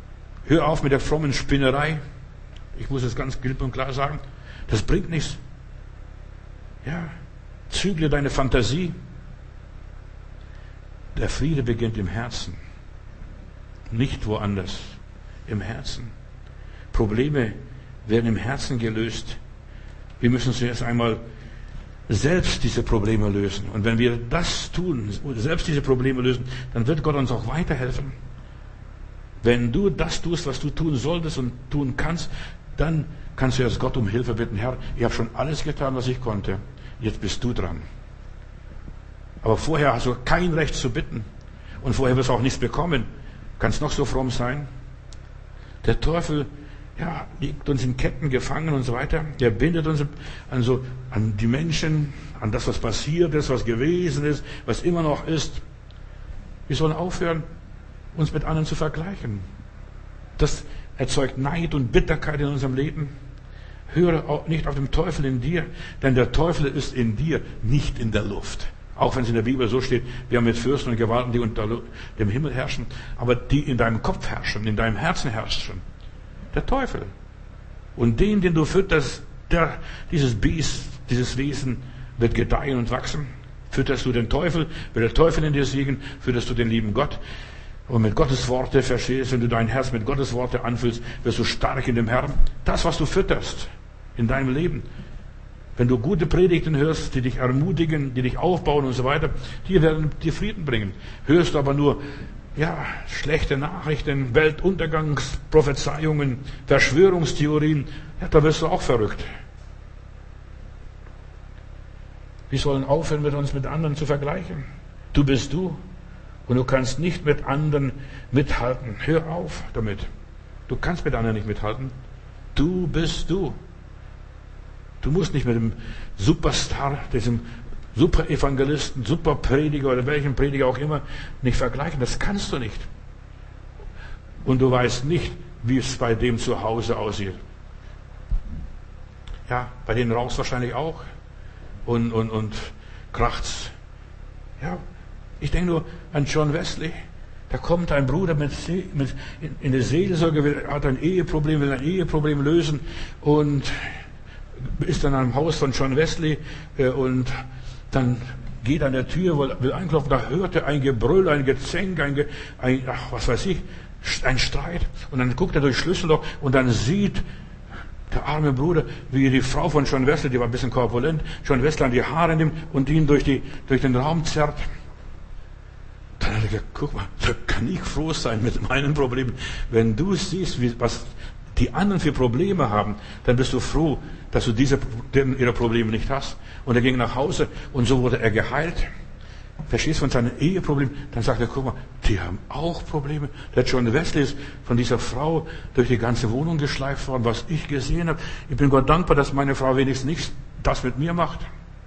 Hör auf mit der frommen Spinnerei. Ich muss es ganz klipp und klar sagen. Das bringt nichts. Ja, zügle deine Fantasie. Der Friede beginnt im Herzen. Nicht woanders. Im Herzen. Probleme werden im Herzen gelöst. Wir müssen zuerst einmal selbst diese Probleme lösen. Und wenn wir das tun, selbst diese Probleme lösen, dann wird Gott uns auch weiterhelfen. Wenn du das tust, was du tun solltest und tun kannst, dann kannst du erst Gott um Hilfe bitten. Herr, ich habe schon alles getan, was ich konnte. Jetzt bist du dran. Aber vorher hast du kein Recht zu bitten. Und vorher wirst du auch nichts bekommen. Kannst noch so fromm sein. Der Teufel, ja, liegt uns in Ketten gefangen und so weiter. Er bindet uns an, so, an die Menschen, an das, was passiert ist, was gewesen ist, was immer noch ist. Wir sollen aufhören, uns mit anderen zu vergleichen. Das erzeugt Neid und Bitterkeit in unserem Leben. Höre auch nicht auf den Teufel in dir, denn der Teufel ist in dir, nicht in der Luft. Auch wenn es in der Bibel so steht, wir haben mit Fürsten und Gewalten, die unter dem Himmel herrschen, aber die in deinem Kopf herrschen, in deinem Herzen herrschen. Der Teufel. Und den, den du fütterst, der, dieses Biest, dieses Wesen wird gedeihen und wachsen. Fütterst du den Teufel, wird der Teufel in dir siegen, fütterst du den lieben Gott. Und mit Gottes Worte verstehst, wenn du dein Herz mit Gottes Worte anfüllst, wirst du stark in dem Herrn. Das, was du fütterst in deinem Leben, wenn du gute Predigten hörst, die dich ermutigen, die dich aufbauen und so weiter, die werden dir Frieden bringen. Hörst du aber nur, ja, schlechte Nachrichten, Weltuntergangsprophezeiungen, Verschwörungstheorien, ja, da wirst du auch verrückt. Wir sollen aufhören, mit uns mit anderen zu vergleichen. Du bist du und du kannst nicht mit anderen mithalten. Hör auf damit. Du kannst mit anderen nicht mithalten. Du bist du. Du musst nicht mit dem Superstar, diesem Super-Evangelisten, Super-Prediger oder welchen Prediger auch immer nicht vergleichen. Das kannst du nicht. Und du weißt nicht, wie es bei dem zu Hause aussieht. Ja, bei denen rauchst du wahrscheinlich auch. Und, und, und kracht's. Ja, ich denke nur an John Wesley. Da kommt ein Bruder mit, mit in der Seelsorge, will, hat ein Eheproblem, will ein Eheproblem lösen und ist dann am Haus von John Wesley und dann geht an der Tür, will, will einklopfen, da hört er ein Gebrüll, ein Gezänk, ein, Ge, ein ach, was weiß ich, ein Streit. Und dann guckt er durchs Schlüsselloch und dann sieht der arme Bruder, wie die Frau von John Wesley, die war ein bisschen korpulent, John Wesley an die Haare nimmt und ihn durch, die, durch den Raum zerrt. Dann hat er gesagt, guck mal, da kann ich froh sein mit meinen Problemen. Wenn du siehst, wie, was die anderen für Probleme haben, dann bist du froh, dass du diese ihre Probleme nicht hast. Und er ging nach Hause und so wurde er geheilt. Verstehst du, von seinem Eheproblem? Dann sagt er, guck mal, die haben auch Probleme. Der John Wesley ist von dieser Frau durch die ganze Wohnung geschleift worden, was ich gesehen habe. Ich bin Gott dankbar, dass meine Frau wenigstens nicht das mit mir macht.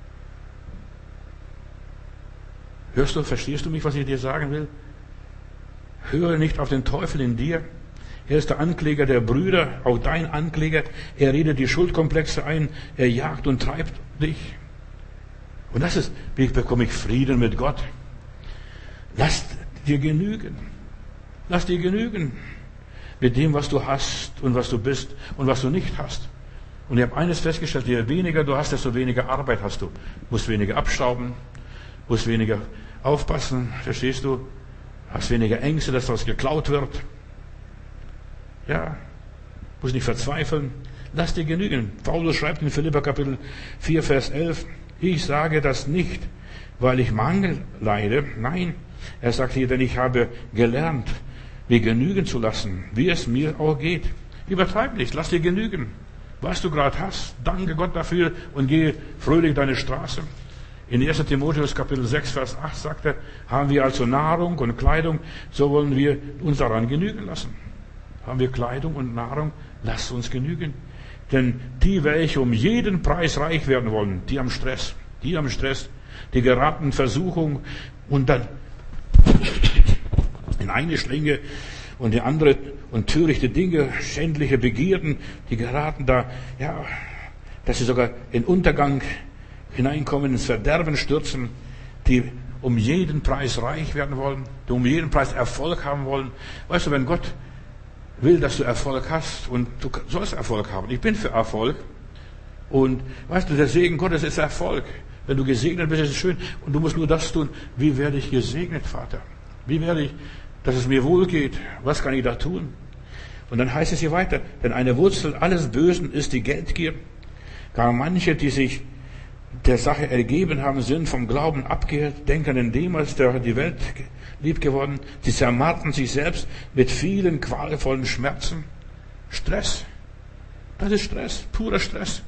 Hörst du, verstehst du mich, was ich dir sagen will? Höre nicht auf den Teufel in dir. Er ist der Ankläger der Brüder, auch dein Ankläger. Er redet die Schuldkomplexe ein, er jagt und treibt dich. Und das ist, wie bekomme ich Frieden mit Gott? Lass dir genügen. Lass dir genügen mit dem, was du hast und was du bist und was du nicht hast. Und ich habe eines festgestellt, je weniger du hast, desto weniger Arbeit hast du. Du musst weniger abstauben, musst weniger aufpassen, verstehst du? Hast weniger Ängste, dass was geklaut wird. Ja, musst nicht verzweifeln. Lass dir genügen. Paulus schreibt in Philipper Kapitel vier, Vers elf, ich sage das nicht, weil ich Mangel leide. Nein, er sagt hier, denn ich habe gelernt, mir genügen zu lassen, wie es mir auch geht. Übertreib nicht, lass dir genügen. Was du gerade hast, danke Gott dafür und gehe fröhlich deine Straße. In erster Timotheus Kapitel sechs, Vers acht sagt er, haben wir also Nahrung und Kleidung, so wollen wir uns daran genügen lassen. Haben wir Kleidung und Nahrung, lasst uns genügen. Denn die, welche um jeden Preis reich werden wollen, die haben Stress. Die haben Stress. Die geraten in Versuchung und dann in eine Schlinge und die andere und törichte Dinge, schändliche Begierden, die geraten da, ja, dass sie sogar in Untergang hineinkommen, ins Verderben stürzen, die um jeden Preis reich werden wollen, die um jeden Preis Erfolg haben wollen. Weißt du, wenn Gott will, dass du Erfolg hast und du sollst Erfolg haben. Ich bin für Erfolg. Und weißt du, der Segen Gottes ist Erfolg. Wenn du gesegnet bist, ist es schön. Und du musst nur das tun. Wie werde ich gesegnet, Vater? Wie werde ich, dass es mir wohl geht? Was kann ich da tun? Und dann heißt es hier weiter, denn eine Wurzel alles Bösen ist die Geldgier. Gar manche, die sich der Sache ergeben haben, sind vom Glauben abgehört, denken an Demas, der die Welt lieb geworden. Sie zermarten sich selbst mit vielen qualvollen Schmerzen. Stress. Das ist Stress, purer Stress.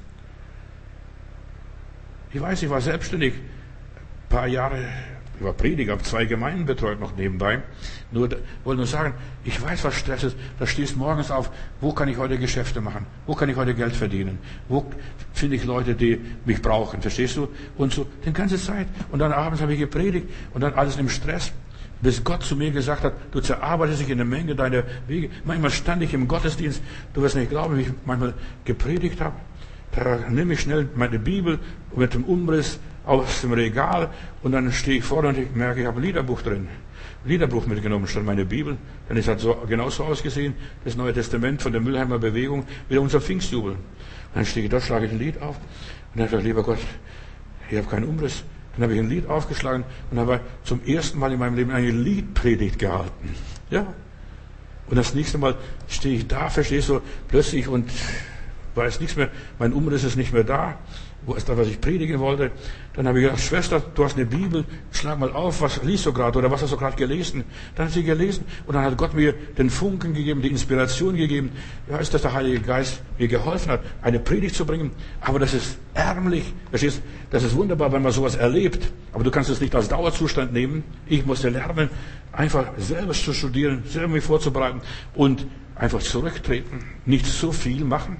Ich weiß, ich war selbstständig, ein paar Jahre, ich war Prediger, habe zwei Gemeinden betreut noch nebenbei. Nur, wollte nur sagen, ich weiß, was Stress ist. Da stehst morgens auf, wo kann ich heute Geschäfte machen? Wo kann ich heute Geld verdienen? Wo finde ich Leute, die mich brauchen? Verstehst du? Und so, die ganze Zeit. Und dann abends habe ich gepredigt und dann alles im Stress. Bis Gott zu mir gesagt hat, du zerarbeitest dich in der Menge deiner Wege. Manchmal stand ich im Gottesdienst, du wirst nicht glauben, wie ich manchmal gepredigt habe. Da nehme ich schnell meine Bibel mit dem Umriss aus dem Regal und dann stehe ich vorne und ich merke, ich habe ein Liederbuch drin. Ein Liederbuch mitgenommen statt meine Bibel. Denn es hat so, genauso ausgesehen, das Neue Testament von der Müllheimer Bewegung, wieder unser Pfingstjubel. Und dann stehe ich dort, schlage ich ein Lied auf und dann sage ich, lieber Gott, ich habe keinen Umriss. Dann habe ich ein Lied aufgeschlagen und habe zum ersten Mal in meinem Leben eine Liedpredigt gehalten. Ja. Und das nächste Mal stehe ich da, verstehst du, plötzlich und weiß nichts mehr, mein Umriss ist nicht mehr da, wo ist da, was ich predigen wollte. Dann habe ich gedacht, Schwester, du hast eine Bibel, schlag mal auf, was liest du gerade oder was hast du gerade gelesen? Dann hat sie gelesen und dann hat Gott mir den Funken gegeben, die Inspiration gegeben. Ja, ist das der Heilige Geist mir geholfen hat, eine Predigt zu bringen. Aber das ist ärmlich, verstehst? Das ist wunderbar, wenn man sowas erlebt. Aber du kannst es nicht als Dauerzustand nehmen. Ich musste lernen, einfach selber zu studieren, selber mich vorzubereiten und einfach zurücktreten, nicht so viel machen.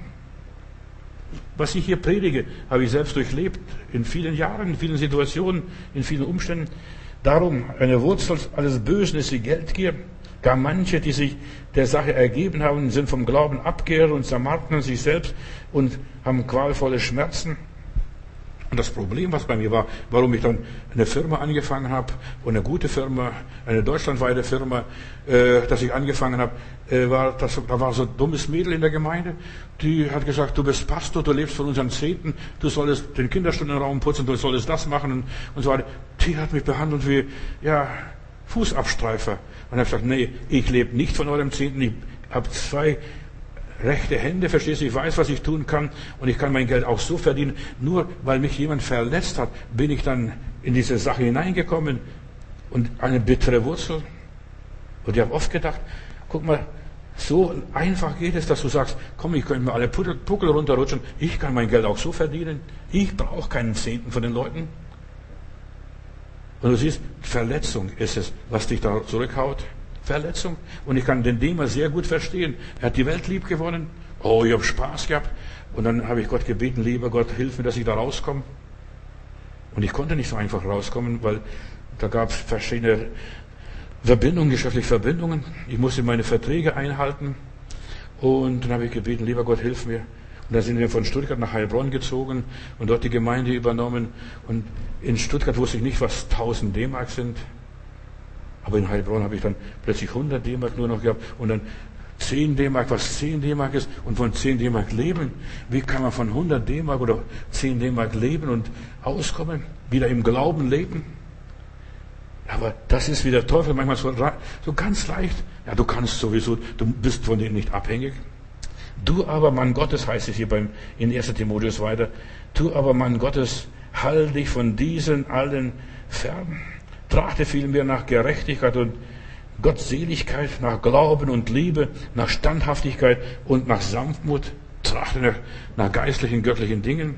Was ich hier predige, habe ich selbst durchlebt, in vielen Jahren, in vielen Situationen, in vielen Umständen. Darum, eine Wurzel alles Bösen ist die Geldgier. Gar manche, die sich der Sache ergeben haben, sind vom Glauben abgehört und zermarten sich selbst und haben qualvolle Schmerzen. Und das Problem, was bei mir war, warum ich dann eine Firma angefangen habe, und eine gute Firma, eine deutschlandweite Firma, äh, dass ich angefangen habe, äh, war, das, da war so ein dummes Mädel in der Gemeinde, die hat gesagt, du bist Pastor, du lebst von unseren Zehnten, du solltest den Kinderstundenraum putzen, du solltest das machen und, und so weiter. Die hat mich behandelt wie, ja, Fußabstreifer. Und ich habe gesagt, nee, ich lebe nicht von eurem Zehnten, ich habe zwei rechte Hände, verstehst du, ich weiß, was ich tun kann und ich kann mein Geld auch so verdienen. Nur weil mich jemand verletzt hat, bin ich dann in diese Sache hineingekommen und eine bittere Wurzel. Und ich habe oft gedacht, guck mal, so einfach geht es, dass du sagst, komm, ich könnte mir alle Puckel runterrutschen, ich kann mein Geld auch so verdienen, ich brauche keinen Zehnten von den Leuten. Und du siehst, Verletzung ist es, was dich da zurückhaut. Verletzung. Und ich kann den Demas sehr gut verstehen. Er hat die Welt lieb gewonnen. Oh, ich habe Spaß gehabt. Und dann habe ich Gott gebeten, lieber Gott, hilf mir, dass ich da rauskomme. Und ich konnte nicht so einfach rauskommen, weil da gab es verschiedene Verbindungen, geschäftliche Verbindungen. Ich musste meine Verträge einhalten. Und dann habe ich gebeten, lieber Gott, hilf mir. Und dann sind wir von Stuttgart nach Heilbronn gezogen und dort die Gemeinde übernommen. Und in Stuttgart wusste ich nicht, was tausend D-Mark sind. Aber in Heilbronn habe ich dann plötzlich hundert D-Mark nur noch gehabt und dann zehn D-Mark, was zehn D-Mark ist und von zehn D-Mark leben. Wie kann man von hundert D-Mark oder zehn D-Mark leben und auskommen? Wieder im Glauben leben? Aber das ist wie der Teufel manchmal so, so ganz leicht. Ja, du kannst sowieso, du bist von denen nicht abhängig. Du aber, Mann Gottes, heißt es hier beim, in erster Timotheus weiter, du aber, Mann Gottes, halt dich von diesen allen fern. Trachte vielmehr nach Gerechtigkeit und Gottseligkeit, nach Glauben und Liebe, nach Standhaftigkeit und nach Sanftmut. Trachte nach, nach geistlichen, göttlichen Dingen.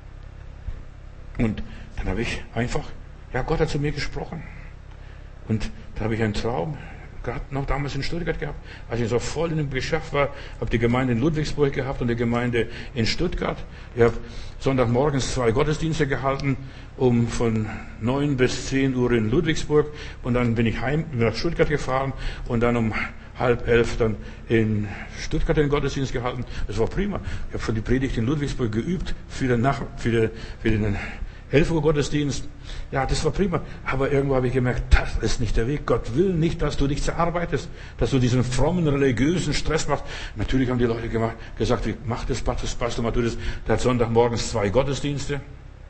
Und dann habe ich einfach, ja, Gott hat zu mir gesprochen. Und da habe ich einen Traum, gerade noch damals in Stuttgart gehabt, als ich so voll in dem Geschäft war, habe die Gemeinde in Ludwigsburg gehabt und die Gemeinde in Stuttgart. Ich habe Sonntagmorgens zwei Gottesdienste gehalten, um von neun bis zehn Uhr in Ludwigsburg und dann bin ich heim nach Stuttgart gefahren und dann um halb elf dann in Stuttgart den Gottesdienst gehalten. Das war prima. Ich habe schon die Predigt in Ludwigsburg geübt für den, Nach für den, für den elf Uhr Gottesdienst, ja, das war prima. Aber irgendwo habe ich gemerkt, das ist nicht der Weg. Gott will nicht, dass du dich zerarbeitest, dass du diesen frommen, religiösen Stress machst. Natürlich haben die Leute gemacht, gesagt, wie macht das Pastor Matthäus? Der hat Sonntagmorgens zwei Gottesdienste.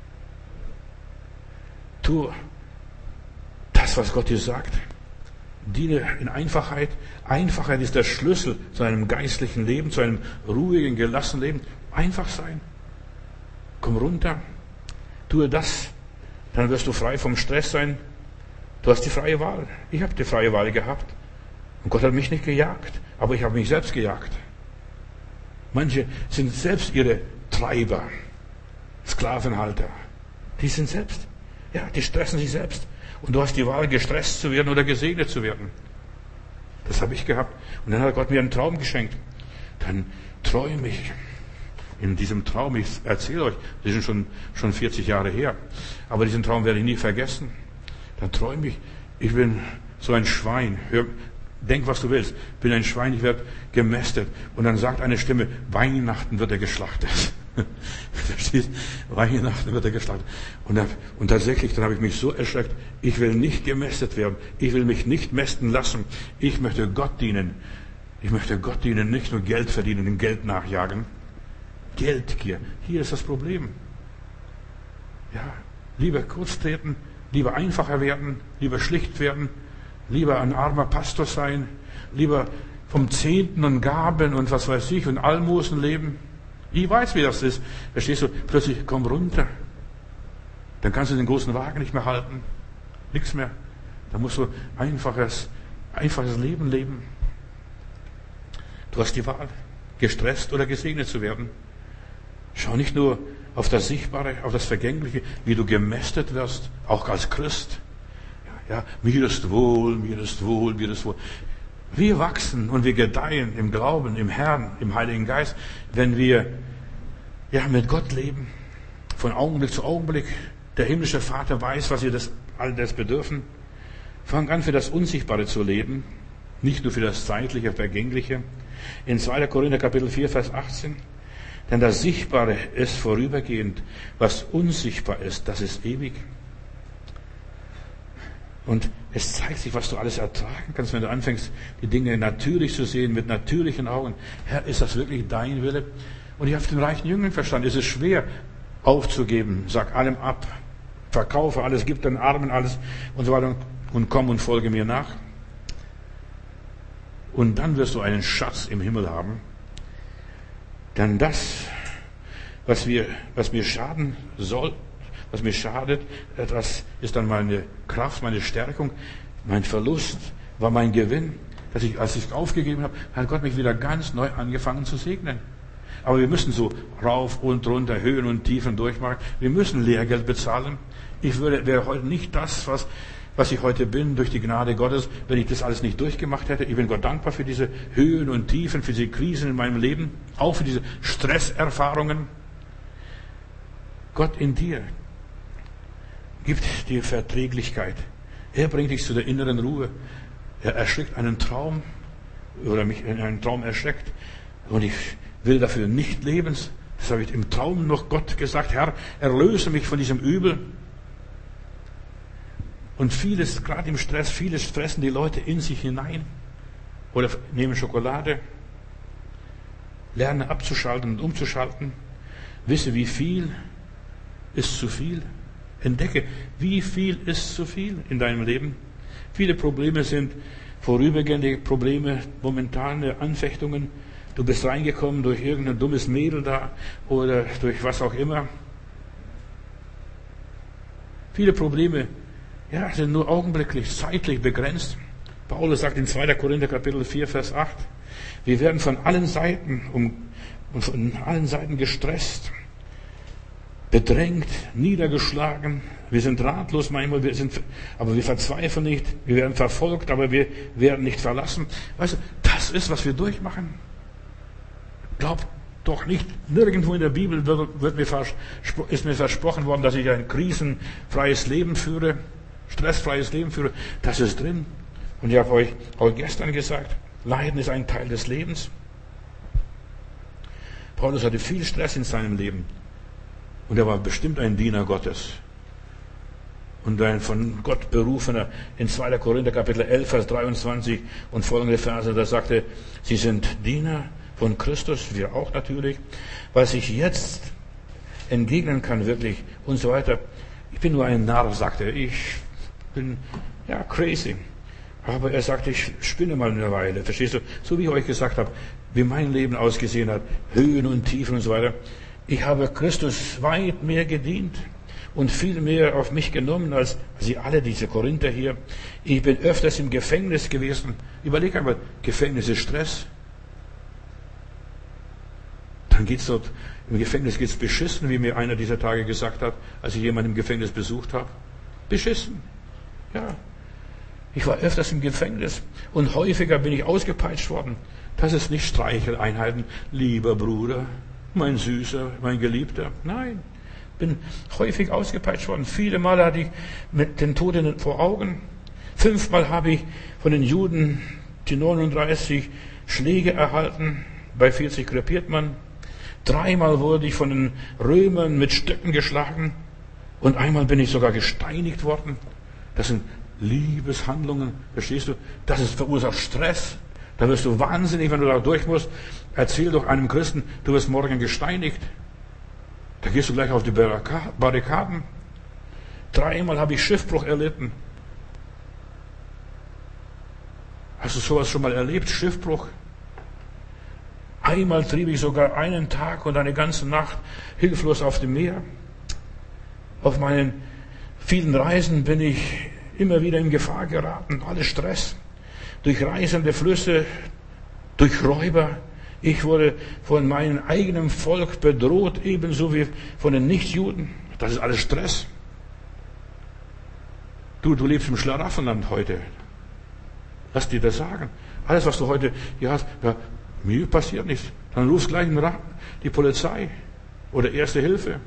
Tu das, was Gott dir sagt. Diene in Einfachheit. Einfachheit ist der Schlüssel zu einem geistlichen Leben, zu einem ruhigen, gelassenen Leben. Einfach sein. Komm runter. Tue das. Dann wirst du frei vom Stress sein. Du hast die freie Wahl. Ich habe die freie Wahl gehabt. Und Gott hat mich nicht gejagt. Aber ich habe mich selbst gejagt. Manche sind selbst ihre Treiber. Sklavenhalter. Die sind selbst. Ja, die stressen sich selbst. Und du hast die Wahl, gestresst zu werden oder gesegnet zu werden. Das habe ich gehabt. Und dann hat Gott mir einen Traum geschenkt. Dann träume ich. In diesem Traum, ich erzähle euch, das sind schon, schon vierzig Jahre her. Aber diesen Traum werde ich nie vergessen. Dann träume ich, ich bin so ein Schwein. Hör, denk, was du willst. Bin ein Schwein, ich werde gemästet. Und dann sagt eine Stimme, Weihnachten wird er geschlachtet. Verstehst? Weihnachten wird er geschlachtet. Und, dann, und tatsächlich, dann habe ich mich so erschreckt, ich will nicht gemästet werden. Ich will mich nicht mästen lassen. Ich möchte Gott dienen. Ich möchte Gott dienen, nicht nur Geld verdienen, dem Geld nachjagen. Geldgier. Hier ist das Problem. Ja, lieber kurz treten, lieber einfacher werden, lieber schlicht werden, lieber ein armer Pastor sein, lieber vom Zehnten und Gaben und was weiß ich und Almosen leben. Ich weiß, wie das ist. Verstehst du? Plötzlich komm runter. Dann kannst du den großen Wagen nicht mehr halten. Nichts mehr. Da musst du einfaches, einfaches Leben leben. Du hast die Wahl, gestresst oder gesegnet zu werden. Schau nicht nur auf das Sichtbare, auf das Vergängliche, wie du gemästet wirst, auch als Christ. Ja, ja, mir ist wohl, mir ist wohl, mir ist wohl. Wir wachsen und wir gedeihen im Glauben, im Herrn, im Heiligen Geist, wenn wir ja, mit Gott leben, von Augenblick zu Augenblick. Der himmlische Vater weiß, was wir das, all das bedürfen. Fang an, für das Unsichtbare zu leben, nicht nur für das Zeitliche, Vergängliche. In zweiter Korinther Kapitel vier, Vers achtzehn. Denn das Sichtbare ist vorübergehend, was unsichtbar ist, das ist ewig. Und es zeigt sich, was du alles ertragen kannst, wenn du anfängst, die Dinge natürlich zu sehen, mit natürlichen Augen. Herr, ist das wirklich dein Wille? Und ich habe den reichen Jüngling verstanden. Es ist schwer aufzugeben. Sag allem ab. Verkaufe alles, gib den Armen alles und so weiter. Und komm und folge mir nach. Und dann wirst du einen Schatz im Himmel haben. Denn das, was, wir, was mir schaden soll, was mir schadet, das ist dann meine Kraft, meine Stärkung. Mein Verlust war mein Gewinn. Dass ich, als ich aufgegeben habe, hat Gott mich wieder ganz neu angefangen zu segnen. Aber wir müssen so rauf und runter, Höhen und Tiefen durchmachen. Wir müssen Lehrgeld bezahlen. Ich würde, wäre heute nicht das, was, was ich heute bin, durch die Gnade Gottes, wenn ich das alles nicht durchgemacht hätte. Ich bin Gott dankbar für diese Höhen und Tiefen, für diese Krisen in meinem Leben, auch für diese Stresserfahrungen. Gott in dir gibt dir Verträglichkeit. Er bringt dich zu der inneren Ruhe. Er erschreckt einen Traum, oder mich in einen Traum erschreckt. Und ich will dafür nicht leben. Das habe ich im Traum noch Gott gesagt. Herr, erlöse mich von diesem Übel. Und vieles, gerade im Stress, vieles fressen die Leute in sich hinein. Oder nehmen Schokolade. Lerne abzuschalten und umzuschalten. Wisse, wie viel ist zu viel. Entdecke, wie viel ist zu viel in deinem Leben. Viele Probleme sind vorübergehende Probleme, momentane Anfechtungen. Du bist reingekommen durch irgendein dummes Mädel da oder durch was auch immer. Viele Probleme, ja, sind nur augenblicklich, zeitlich begrenzt. Paulus sagt in zweiter Korinther Kapitel vier, Vers acht, wir werden von allen Seiten um, von allen Seiten gestresst, bedrängt, niedergeschlagen. Wir sind ratlos manchmal, wir sind, aber wir verzweifeln nicht. Wir werden verfolgt, aber wir werden nicht verlassen. Weißt du, das ist, was wir durchmachen. Glaubt doch nicht, nirgendwo in der Bibel wird, wird mir ist mir versprochen worden, dass ich ein krisenfreies Leben führe, stressfreies Leben führe. Das ist drin. Und ich habe euch auch gestern gesagt, Leiden ist ein Teil des Lebens. Paulus hatte viel Stress in seinem Leben. Und er war bestimmt ein Diener Gottes. und ein von Gott berufener in zweiter Korinther Kapitel elf, Vers dreiundzwanzig und folgende Verse, da sagte, sie sind Diener von Christus, wir auch natürlich, was ich jetzt entgegnen kann wirklich und so weiter. Ich bin nur ein Narr, sagte er, ich bin, ja, crazy. Aber er sagte, ich spinne mal eine Weile, verstehst du? So wie ich euch gesagt habe, wie mein Leben ausgesehen hat, Höhen und Tiefen und so weiter. Ich habe Christus weit mehr gedient und viel mehr auf mich genommen als sie alle, diese Korinther hier. Ich bin öfters im Gefängnis gewesen. Überleg einmal, Gefängnis ist Stress. Dann geht's dort, im Gefängnis geht's beschissen, wie mir einer dieser Tage gesagt hat, als ich jemanden im Gefängnis besucht habe. Beschissen. Ja. Ich war öfters im Gefängnis und häufiger bin ich ausgepeitscht worden. Das ist nicht Streicheleinheiten, lieber Bruder, mein Süßer, mein Geliebter. Nein, bin häufig ausgepeitscht worden. Viele Male hatte ich mit den Toten vor Augen. Fünfmal habe ich von den Juden die neununddreißig Schläge erhalten. Bei vierzig krepiert man. Dreimal wurde ich von den Römern mit Stöcken geschlagen. Und einmal bin ich sogar gesteinigt worden. Das sind Liebeshandlungen, verstehst du? Das ist verursacht Stress. Da wirst du wahnsinnig, wenn du da durch musst. Erzähl doch einem Christen, du wirst morgen gesteinigt. Da gehst du gleich auf die Barrikaden. Dreimal habe ich Schiffbruch erlitten. Hast du sowas schon mal erlebt? Schiffbruch? Einmal trieb ich sogar einen Tag und eine ganze Nacht hilflos auf dem Meer. Auf meinen vielen Reisen bin ich immer wieder in Gefahr geraten. Alles Stress. Durch reißende Flüsse, durch Räuber. Ich wurde von meinem eigenen Volk bedroht, ebenso wie von den Nichtjuden. Das ist alles Stress. Du, du lebst im Schlaraffenland heute. Lass dir das sagen. Alles, was du heute hier hast, ja, mir passiert nichts. Dann rufst gleich die Polizei oder Erste Hilfe.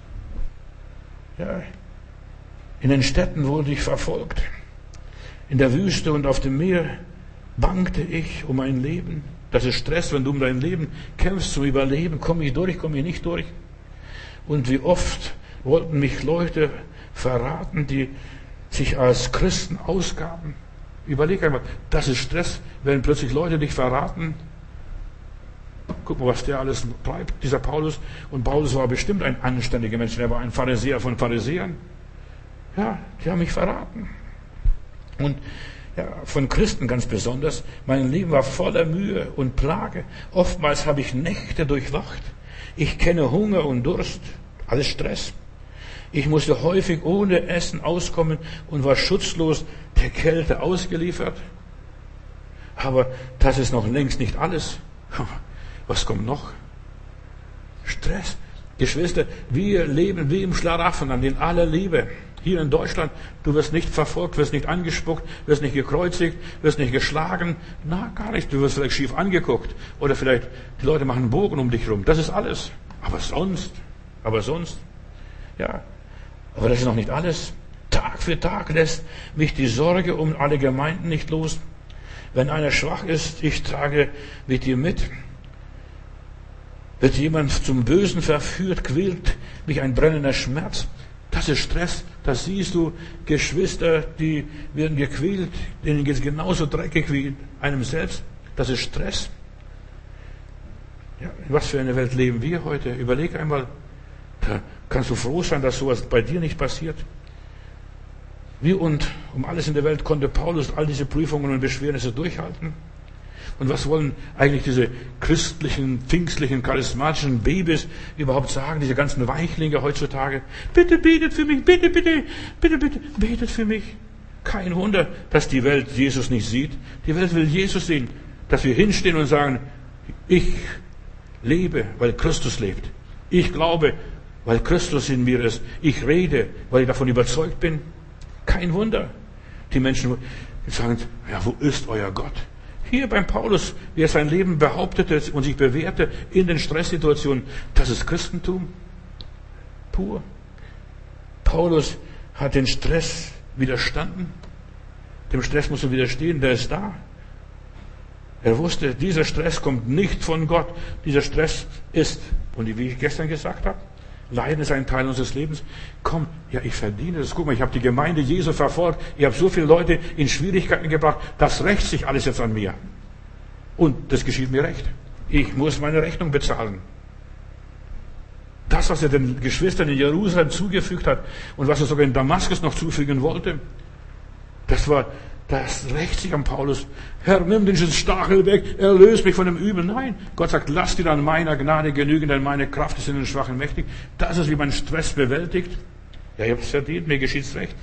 Ja. In den Städten wurde ich verfolgt. In der Wüste und auf dem Meer bangte ich um mein Leben. Das ist Stress, wenn du um dein Leben kämpfst zum Überleben. Komme ich durch, komme ich nicht durch. Und wie oft wollten mich Leute verraten, die sich als Christen ausgaben. Überleg einmal, das ist Stress, wenn plötzlich Leute dich verraten. Guck mal, was der alles treibt, dieser Paulus. Und Paulus war bestimmt ein anständiger Mensch. Er war ein Pharisäer von Pharisäern. Ja, die haben mich verraten. Und ja, von Christen ganz besonders. Mein Leben war voller Mühe und Plage. Oftmals habe ich Nächte durchwacht. Ich kenne Hunger und Durst. Alles Stress. Ich musste häufig ohne Essen auskommen und war schutzlos der Kälte ausgeliefert. Aber das ist noch längst nicht alles. Was kommt noch? Stress. Geschwister, wir leben wie im Schlaraffenland in aller Liebe. Hier in Deutschland, du wirst nicht verfolgt, wirst nicht angespuckt, wirst nicht gekreuzigt, wirst nicht geschlagen. Na, gar nicht. Du wirst vielleicht schief angeguckt. Oder vielleicht, die Leute machen einen Bogen um dich rum. Das ist alles. Aber sonst, aber sonst, ja. Aber das ist noch nicht alles. Tag für Tag lässt mich die Sorge um alle Gemeinden nicht los. Wenn einer schwach ist, ich trage mit dir mit. Wird jemand zum Bösen verführt, quält mich ein brennender Schmerz. Das ist Stress. Das siehst du, Geschwister, die werden gequält, denen geht es genauso dreckig wie einem selbst. Das ist Stress. Ja, in was für eine Welt leben wir heute? Überleg einmal, da kannst du froh sein, dass sowas bei dir nicht passiert. Wie und um alles in der Welt konnte Paulus all diese Prüfungen und Beschwernisse durchhalten. Und was wollen eigentlich diese christlichen, pfingstlichen, charismatischen Babys überhaupt sagen, diese ganzen Weichlinge heutzutage? Bitte betet für mich, bitte, bitte, bitte, bitte, betet für mich. Kein Wunder, dass die Welt Jesus nicht sieht. Die Welt will Jesus sehen. Dass wir hinstehen und sagen, ich lebe, weil Christus lebt. Ich glaube, weil Christus in mir ist. Ich rede, weil ich davon überzeugt bin. Kein Wunder. Die Menschen sagen, ja, wo ist euer Gott? Hier beim Paulus, wie er sein Leben behauptete und sich bewährte in den Stresssituationen, das ist Christentum pur. Paulus hat den Stress widerstanden. Dem Stress muss er widerstehen, der ist da. Er wusste, dieser Stress kommt nicht von Gott. Dieser Stress ist, und wie ich gestern gesagt habe, Leiden ist ein Teil unseres Lebens. Komm, ja, ich verdiene das. Guck mal, ich habe die Gemeinde Jesu verfolgt. Ich habe so viele Leute in Schwierigkeiten gebracht. Das rächt sich alles jetzt an mir. Und das geschieht mir recht. Ich muss meine Rechnung bezahlen. Das, was er den Geschwistern in Jerusalem zugefügt hat und was er sogar in Damaskus noch zufügen wollte, das war, das rächt sich an Paulus. Herr, nimm diesen Stachel weg, erlöse mich von dem Übel. Nein, Gott sagt, lass dir an meiner Gnade genügen, denn meine Kraft ist in den Schwachen mächtig. Das ist, wie man Stress bewältigt. Ja, ich habe es verdient, mir geschieht's recht.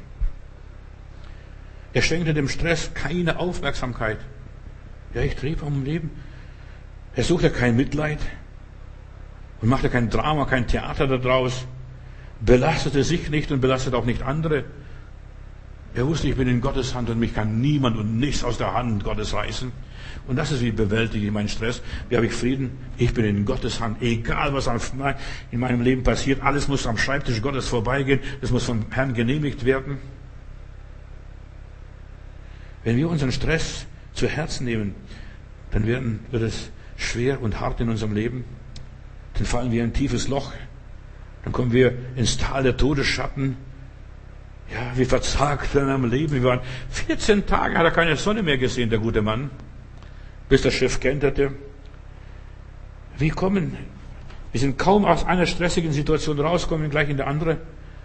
Er schenkte dem Stress keine Aufmerksamkeit. Ja, ich trieb am Leben. Er suchte kein Mitleid und machte kein Drama, kein Theater daraus, belastete sich nicht und belastete auch nicht andere. Er wusste, ich bin in Gottes Hand und mich kann niemand und nichts aus der Hand Gottes reißen. Und das ist, wie bewältige ich meinen Stress. Wie habe ich Frieden? Ich bin in Gottes Hand. Egal, was in meinem Leben passiert, alles muss am Schreibtisch Gottes vorbeigehen. Das muss vom Herrn genehmigt werden. Wenn wir unseren Stress zu Herzen nehmen, dann werden, wird es schwer und hart in unserem Leben. Dann fallen wir in ein tiefes Loch. Dann kommen wir ins Tal der Todesschatten. Ja, wir verzagt in am Leben. Wir waren vierzehn Tage, hat er keine Sonne mehr gesehen, der gute Mann. Bis das Schiff kenterte. Wie kommen? Wir sind kaum aus einer stressigen Situation rauskommen, gleich in der andere.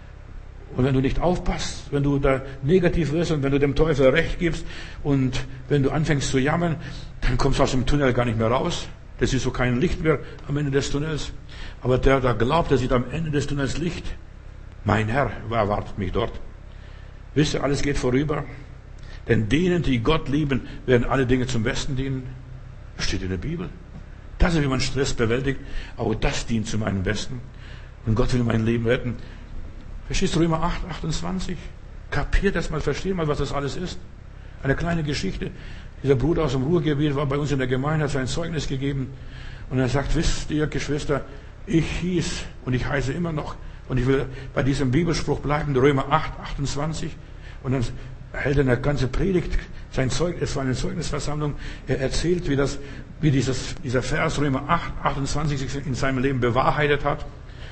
Und wenn du nicht aufpasst, wenn du da negativ wirst und wenn du dem Teufel Recht gibst und wenn du anfängst zu jammern, dann kommst du aus dem Tunnel gar nicht mehr raus. Das ist so kein Licht mehr am Ende des Tunnels. Aber der, der glaubt, der sieht am Ende des Tunnels Licht. Mein Herr erwartet mich dort. Wisst ihr, alles geht vorüber. Denn denen, die Gott lieben, werden alle Dinge zum Besten dienen. Das steht in der Bibel. Das ist, wie man Stress bewältigt. Aber das dient zu meinem Besten. Und Gott will mein Leben retten. Verstehst du Römer acht, achtundzwanzig? Kapiert das mal, versteht mal, was das alles ist. Eine kleine Geschichte. Dieser Bruder aus dem Ruhrgebiet war bei uns in der Gemeinde, hat sein Zeugnis gegeben. Und er sagt, wisst ihr, Geschwister, ich hieß und ich heiße immer noch. Und ich will bei diesem Bibelspruch bleiben, Römer acht, achtundzwanzig. Und dann hält er eine ganze Predigt, sein Zeugnis, es war eine Zeugnisversammlung. Er erzählt, wie das, wie dieses, dieser Vers Römer acht, achtundzwanzig sich in seinem Leben bewahrheitet hat.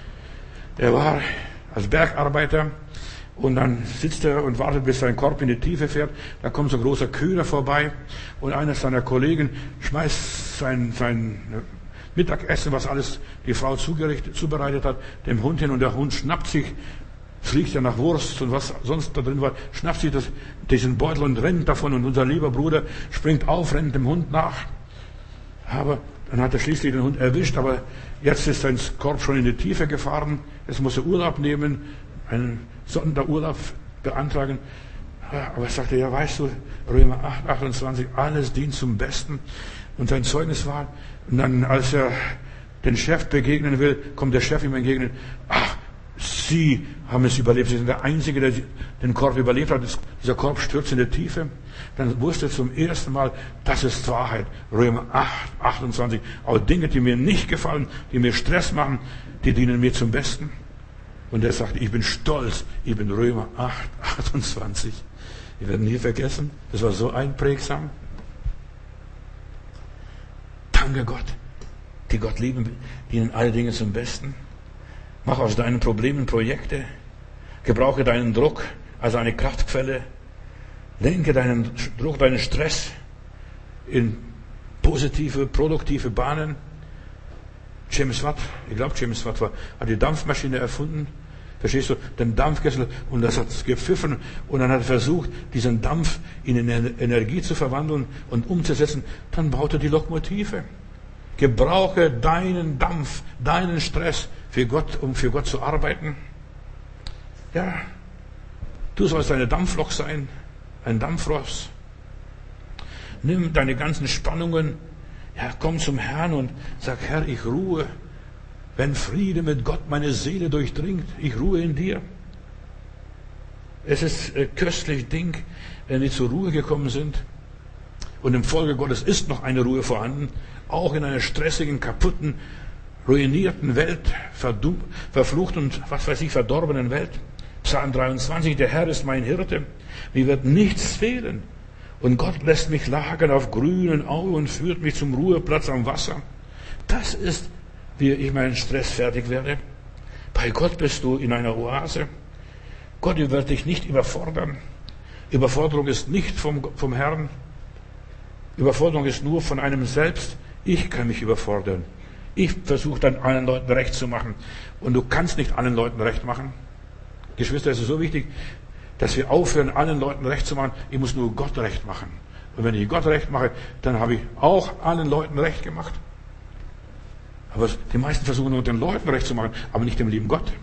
Er war als Bergarbeiter und dann sitzt er und wartet, bis sein Korb in die Tiefe fährt. Da kommt so ein großer Köder vorbei und einer seiner Kollegen schmeißt sein, sein Mittagessen, was alles die Frau zugerichtet, zubereitet hat, dem Hund hin und der Hund schnappt sich, es riecht ja nach Wurst und was sonst da drin war, schnappt sich das, diesen Beutel und rennt davon und unser lieber Bruder springt auf, rennt dem Hund nach. Aber dann hat er schließlich den Hund erwischt, aber jetzt ist sein Korb schon in die Tiefe gefahren, jetzt muss er Urlaub nehmen, einen Sonderurlaub beantragen. Aber er sagte, ja weißt du, Römer acht, achtundzwanzig, alles dient zum Besten. Und sein Zeugnis war, und dann, als er den Chef begegnen will, kommt der Chef ihm entgegen. Ach, Sie haben es überlebt. Sie sind der Einzige, der den Korb überlebt hat. Dieser Korb stürzt in die Tiefe. Dann wusste er zum ersten Mal, das ist Wahrheit. Römer acht, achtundzwanzig. Auch Dinge, die mir nicht gefallen, die mir Stress machen, die dienen mir zum Besten. Und er sagte, ich bin stolz. Ich bin Römer acht, achtundzwanzig. Wir werden nie vergessen. Das war so einprägsam. Danke Gott. Die Gott lieben, dienen alle Dinge zum Besten. Mach aus deinen Problemen Projekte. Gebrauche deinen Druck als eine Kraftquelle. Lenke deinen Druck, deinen Stress in positive, produktive Bahnen. James Watt, ich glaube James Watt war, hat die Dampfmaschine erfunden. Verstehst du? Den Dampfkessel, und das hat gepfiffen, und dann hat er versucht, diesen Dampf in Energie zu verwandeln und umzusetzen. Dann baut er die Lokomotive. Gebrauche deinen Dampf, deinen Stress für Gott, um für Gott zu arbeiten. Ja, du sollst eine Dampflok sein, ein Dampfross. Nimm deine ganzen Spannungen, ja, komm zum Herrn und sag, Herr, ich ruhe. Wenn Friede mit Gott meine Seele durchdringt, ich ruhe in dir. Es ist ein köstlich Ding, wenn wir zur Ruhe gekommen sind. Und im Folge Gottes ist noch eine Ruhe vorhanden, auch in einer stressigen, kaputten, ruinierten Welt, verfluchten und was weiß ich, verdorbenen Welt. Psalm dreiundzwanzig, der Herr ist mein Hirte, mir wird nichts fehlen. Und Gott lässt mich lagern auf grünen Auen und führt mich zum Ruheplatz am Wasser. Das ist, wie ich meinen Stress fertig werde. Bei Gott bist du in einer Oase. Gott wird dich nicht überfordern. Überforderung ist nicht vom, vom Herrn. Überforderung ist nur von einem selbst. Ich kann mich überfordern. Ich versuche dann allen Leuten recht zu machen. Und du kannst nicht allen Leuten recht machen. Geschwister, es ist so wichtig, dass wir aufhören, allen Leuten recht zu machen. Ich muss nur Gott recht machen. Und wenn ich Gott recht mache, dann habe ich auch allen Leuten recht gemacht. Aber die meisten versuchen nur den Leuten recht zu machen, aber nicht dem lieben Gott.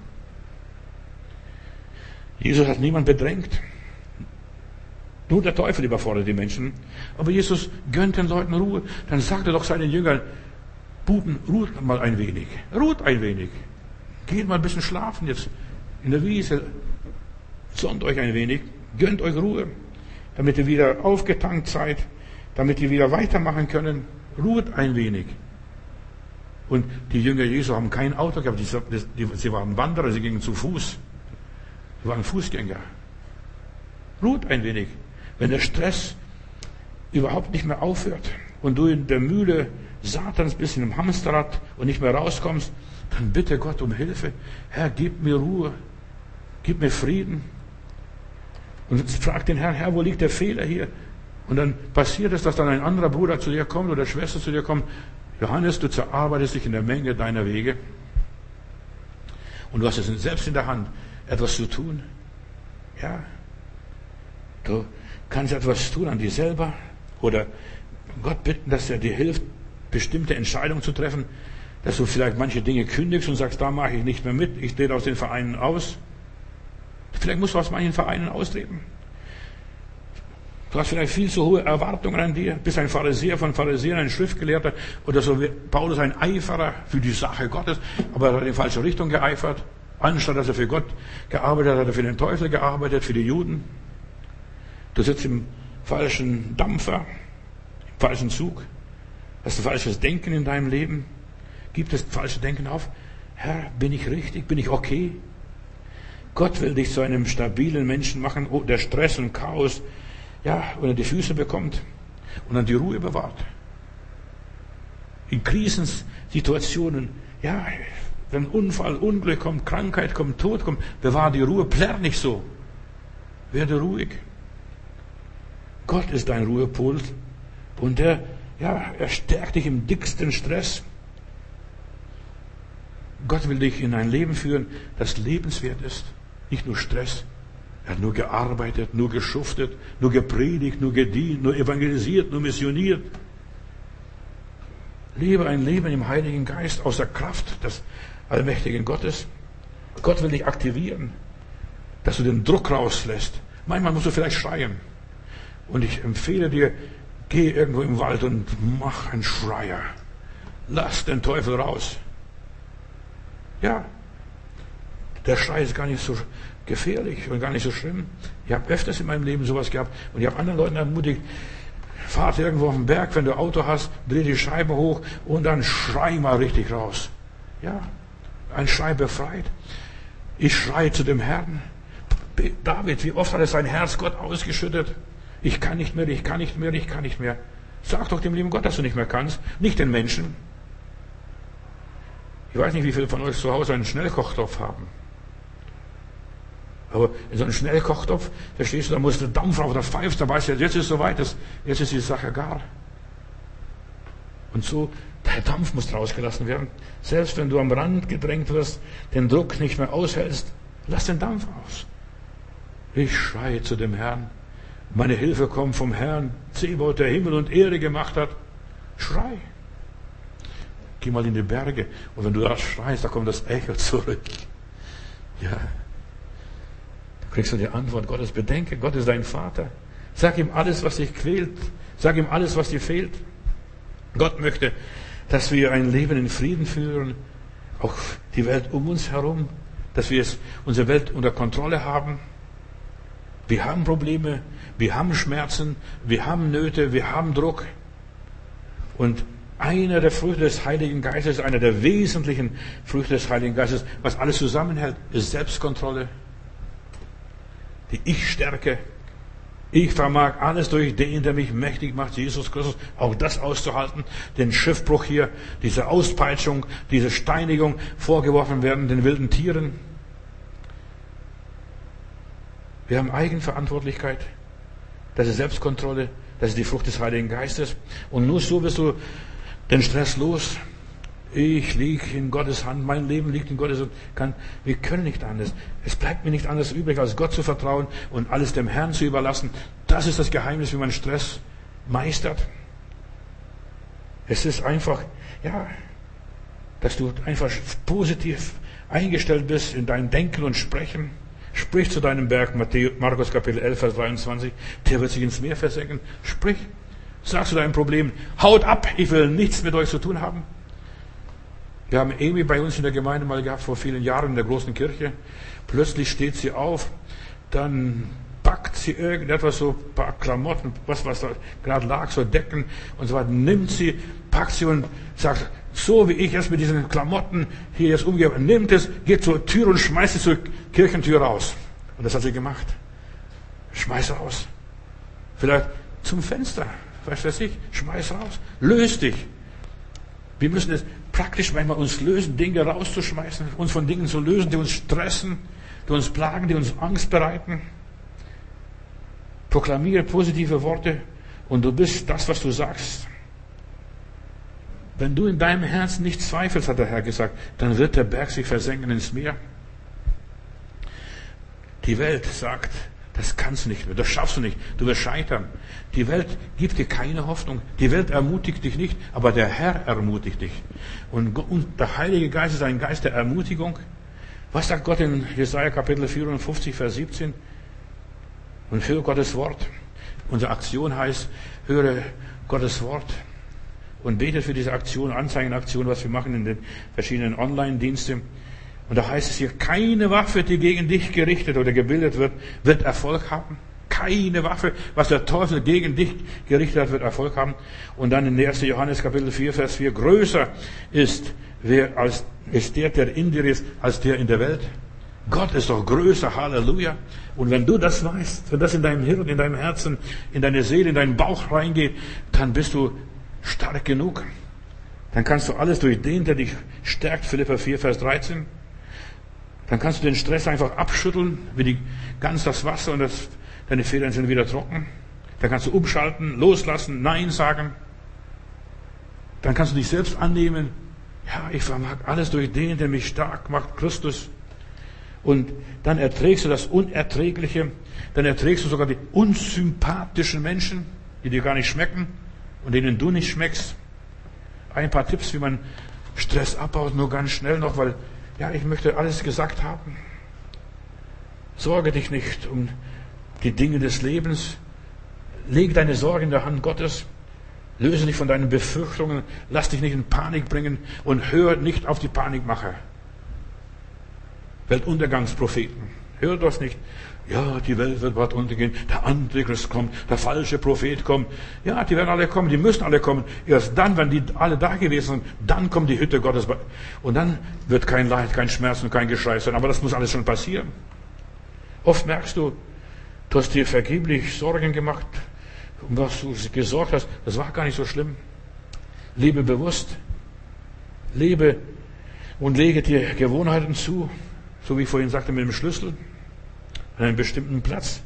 Jesus hat niemand bedrängt. Nur der Teufel überfordert die Menschen. Aber Jesus gönnt den Leuten Ruhe. Dann sagt er doch seinen Jüngern, Buben, ruht mal ein wenig. Ruht ein wenig. Geht mal ein bisschen schlafen jetzt in der Wiese. Sonnt euch ein wenig. Gönnt euch Ruhe. Damit ihr wieder aufgetankt seid. Damit ihr wieder weitermachen können. Ruht ein wenig. Und die Jünger Jesu haben kein Auto gehabt. Sie waren Wanderer, sie gingen zu Fuß. Sie waren Fußgänger. Ruht ein wenig. Wenn der Stress überhaupt nicht mehr aufhört und du in der Mühle Satans bist, in einem Hamsterrad und nicht mehr rauskommst, dann bitte Gott um Hilfe. Herr, gib mir Ruhe. Gib mir Frieden. Und frag den Herrn, Herr, wo liegt der Fehler hier? Und dann passiert es, dass dann ein anderer Bruder zu dir kommt oder Schwester zu dir kommt. Johannes, du zerarbeitest dich in der Menge deiner Wege. Und du hast es selbst in der Hand, etwas zu tun. Ja. Du kannst etwas tun an dir selber oder Gott bitten, dass er dir hilft, bestimmte Entscheidungen zu treffen, dass du vielleicht manche Dinge kündigst und sagst, da mache ich nicht mehr mit, ich trete aus den Vereinen aus. Vielleicht musst du aus manchen Vereinen austreten. Du hast vielleicht viel zu hohe Erwartungen an dir, bist ein Pharisäer von Pharisäern, ein Schriftgelehrter oder so wie Paulus ein Eiferer für die Sache Gottes, aber er hat in die falsche Richtung geeifert. Anstatt dass er für Gott gearbeitet hat, hat er für den Teufel gearbeitet, für die Juden. Du sitzt im falschen Dampfer, im falschen Zug, hast ein falsches Denken in deinem Leben. Gibt es falsche Denken auf? Herr, bin ich richtig? Bin ich okay? Gott will dich zu einem stabilen Menschen machen, oh, der Stress und Chaos, ja, wenn er die Füße bekommt und dann die Ruhe bewahrt. In Krisensituationen, ja, wenn Unfall, Unglück kommt, Krankheit kommt, Tod kommt, bewahre die Ruhe, plärr nicht so. Werde ruhig. Gott ist dein Ruhepol und der, ja, er stärkt dich im dicksten Stress. Gott will dich in ein Leben führen, das lebenswert ist. Nicht nur Stress. Er hat nur gearbeitet, nur geschuftet, nur gepredigt, nur gedient, nur evangelisiert, nur missioniert. Lebe ein Leben im Heiligen Geist aus der Kraft des allmächtigen Gottes. Gott will dich aktivieren, dass du den Druck rauslässt. Manchmal musst du vielleicht schreien. Und ich empfehle dir, geh irgendwo im Wald und mach einen Schreier. Lass den Teufel raus. Ja, der Schrei ist gar nicht so gefährlich und gar nicht so schlimm. Ich habe öfters in meinem Leben sowas gehabt und ich habe anderen Leuten ermutigt, fahrt irgendwo auf den Berg, wenn du Auto hast, dreh die Scheibe hoch und dann schrei mal richtig raus. Ja, ein Schrei befreit. Ich schreie zu dem Herrn. David, wie oft hat er sein Herz Gott ausgeschüttet? Ich kann nicht mehr, ich kann nicht mehr, ich kann nicht mehr. Sag doch dem lieben Gott, dass du nicht mehr kannst, nicht den Menschen. Ich weiß nicht, wie viele von euch zu Hause einen Schnellkochtopf haben. Aber in so einem Schnellkochtopf, da stehst du, da musst du Dampf auf, da pfeifst, da weißt du, jetzt ist es soweit, jetzt ist die Sache gar. Und so, der Dampf muss rausgelassen werden. Selbst wenn du am Rand gedrängt wirst, den Druck nicht mehr aushältst, lass den Dampf aus. Ich schreie zu dem Herrn. Meine Hilfe kommt vom Herrn, Zebaoth, der Himmel und Erde gemacht hat. Schrei. Geh mal in die Berge. Und wenn du das schreist, da kommt das Echo zurück. Ja. Da kriegst du die Antwort Gottes. Bedenke, Gott ist dein Vater. Sag ihm alles, was dich quält. Sag ihm alles, was dir fehlt. Gott möchte, dass wir ein Leben in Frieden führen. Auch die Welt um uns herum. Dass wir es, unsere Welt unter Kontrolle haben. Wir haben Probleme. Wir haben Schmerzen. Wir haben Nöte. Wir haben Druck. Und einer der Früchte des Heiligen Geistes, einer der wesentlichen Früchte des Heiligen Geistes, was alles zusammenhält, ist Selbstkontrolle, die Ich-Stärke, Ich vermag alles durch den, der mich mächtig macht, Jesus Christus. Auch das auszuhalten, den Schiffbruch hier, diese Auspeitschung, diese Steinigung, vorgeworfen werden den wilden Tieren. Wir haben Eigenverantwortlichkeit. Das ist Selbstkontrolle. Das ist die Frucht des Heiligen Geistes. Und nur so wirst du den Stress los. Ich liege in Gottes Hand, mein Leben liegt in Gottes Hand. Wir können nicht anders. Es bleibt mir nicht anders übrig, als Gott zu vertrauen und alles dem Herrn zu überlassen. Das ist das Geheimnis, wie man Stress meistert. Es ist einfach, ja, dass du einfach positiv eingestellt bist in dein Denken und Sprechen. Sprich zu deinem Berg, Markus Kapitel elf, Vers dreiundzwanzig, der wird sich ins Meer versenken. Sprich, sag zu deinem Problem, haut ab, ich will nichts mit euch zu tun haben. Wir haben Amy bei uns in der Gemeinde mal gehabt, vor vielen Jahren in der großen Kirche. Plötzlich steht sie auf, dann packt sie irgendetwas, so ein paar Klamotten, was, was da gerade lag, so Decken und so weiter, nimmt sie, packt sie und sagt, so wie ich jetzt mit diesen Klamotten hier jetzt umgehe, nimmt es, geht zur Tür und schmeißt es zur Kirchentür raus. Und das hat sie gemacht. Schmeiß raus. Vielleicht zum Fenster, was weiß ich, schmeiß raus. Löst dich. Wir müssen es praktisch manchmal uns lösen, Dinge rauszuschmeißen, uns von Dingen zu lösen, die uns stressen, die uns plagen, die uns Angst bereiten. Proklamiere positive Worte und du bist das, was du sagst. Wenn du in deinem Herzen nicht zweifelst, hat der Herr gesagt, dann wird der Berg sich versenken ins Meer. Die Welt sagt, das kannst du nicht mehr, das schaffst du nicht, du wirst scheitern. Die Welt gibt dir keine Hoffnung, die Welt ermutigt dich nicht, aber der Herr ermutigt dich. Und der Heilige Geist ist ein Geist der Ermutigung. Was sagt Gott in Jesaja Kapitel vierundfünfzig, Vers siebzehn? Und höre Gottes Wort. Unsere Aktion heißt, höre Gottes Wort und bete für diese Aktion, Anzeigenaktion, was wir machen in den verschiedenen Online-Diensten. Und da heißt es hier, keine Waffe, die gegen dich gerichtet oder gebildet wird, wird Erfolg haben. Keine Waffe, was der Teufel gegen dich gerichtet hat, wird Erfolg haben. Und dann in ersten Johannes Kapitel vier, Vers vier, größer ist, wer als, ist der, der in dir ist, als der in der Welt. Gott ist doch größer, Halleluja. Und wenn du das weißt, wenn das in deinem Hirn, in deinem Herzen, in deine Seele, in deinen Bauch reingeht, dann bist du stark genug. Dann kannst du alles durch den, der dich stärkt, Philipper vier, Vers dreizehn. Dann kannst du den Stress einfach abschütteln, wie die, ganz das Wasser und das, deine Federn sind wieder trocken. Dann kannst du umschalten, loslassen, Nein sagen. Dann kannst du dich selbst annehmen. Ja, ich vermag alles durch den, der mich stark macht, Christus. Und dann erträgst du das Unerträgliche. Dann erträgst du sogar die unsympathischen Menschen, die dir gar nicht schmecken und denen du nicht schmeckst. Ein paar Tipps, wie man Stress abbaut, nur ganz schnell noch, weil ja, ich möchte alles gesagt haben. Sorge dich nicht um die Dinge des Lebens. Leg deine Sorge in der Hand Gottes. Löse dich von deinen Befürchtungen. Lass dich nicht in Panik bringen und hör nicht auf die Panikmacher. Weltuntergangspropheten. Hör das nicht. Ja, die Welt wird bald untergehen. Der Antichrist kommt. Der falsche Prophet kommt. Ja, die werden alle kommen. Die müssen alle kommen. Erst dann, wenn die alle da gewesen sind, dann kommt die Hütte Gottes. Und dann wird kein Leid, kein Schmerz und kein Geschrei sein. Aber das muss alles schon passieren. Oft merkst du, du hast dir vergeblich Sorgen gemacht, um was du gesorgt hast. Das war gar nicht so schlimm. Lebe bewusst. Lebe und lege dir Gewohnheiten zu. So wie ich vorhin sagte, mit dem Schlüssel. An einem bestimmten Platz.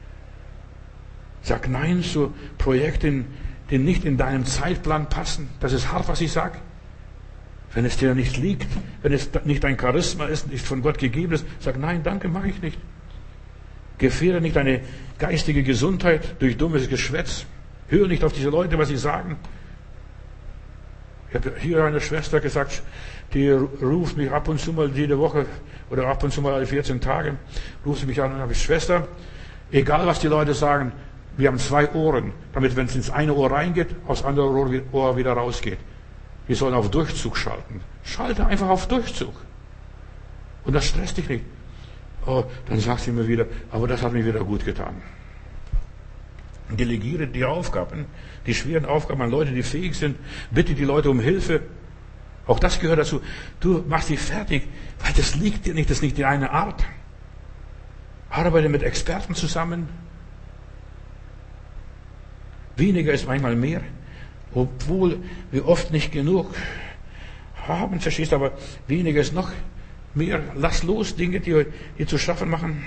Sag Nein zu Projekten, die nicht in deinem Zeitplan passen. Das ist hart, was ich sage. Wenn es dir nicht liegt, wenn es nicht dein Charisma ist, nicht von Gott gegeben ist, sag Nein, danke, mache ich nicht. Gefährde nicht deine geistige Gesundheit durch dummes Geschwätz. Hör nicht auf diese Leute, was sie sagen. Ich habe hier eine Schwester gesagt, die ruft mich ab und zu mal jede Woche oder ab und zu mal alle vierzehn Tage, ruft sie mich an und habe ich, Schwester, egal was die Leute sagen, wir haben zwei Ohren, damit wenn es ins eine Ohr reingeht, aus andere Ohr wieder rausgeht. Wir sollen auf Durchzug schalten. Schalte einfach auf Durchzug. Und das stresst dich nicht. Oh, dann sagt sie mir wieder, aber das hat mir wieder gut getan. Delegiere die Aufgaben, die schweren Aufgaben an Leute, die fähig sind. Bitte die Leute um Hilfe. Auch das gehört dazu. Du machst sie fertig, weil das liegt dir nicht, das ist nicht deine Art. Arbeite mit Experten zusammen. Weniger ist manchmal mehr, obwohl wir oft nicht genug haben, verstehst du, aber weniger ist noch mehr. Lass los, Dinge, die dir zu schaffen machen.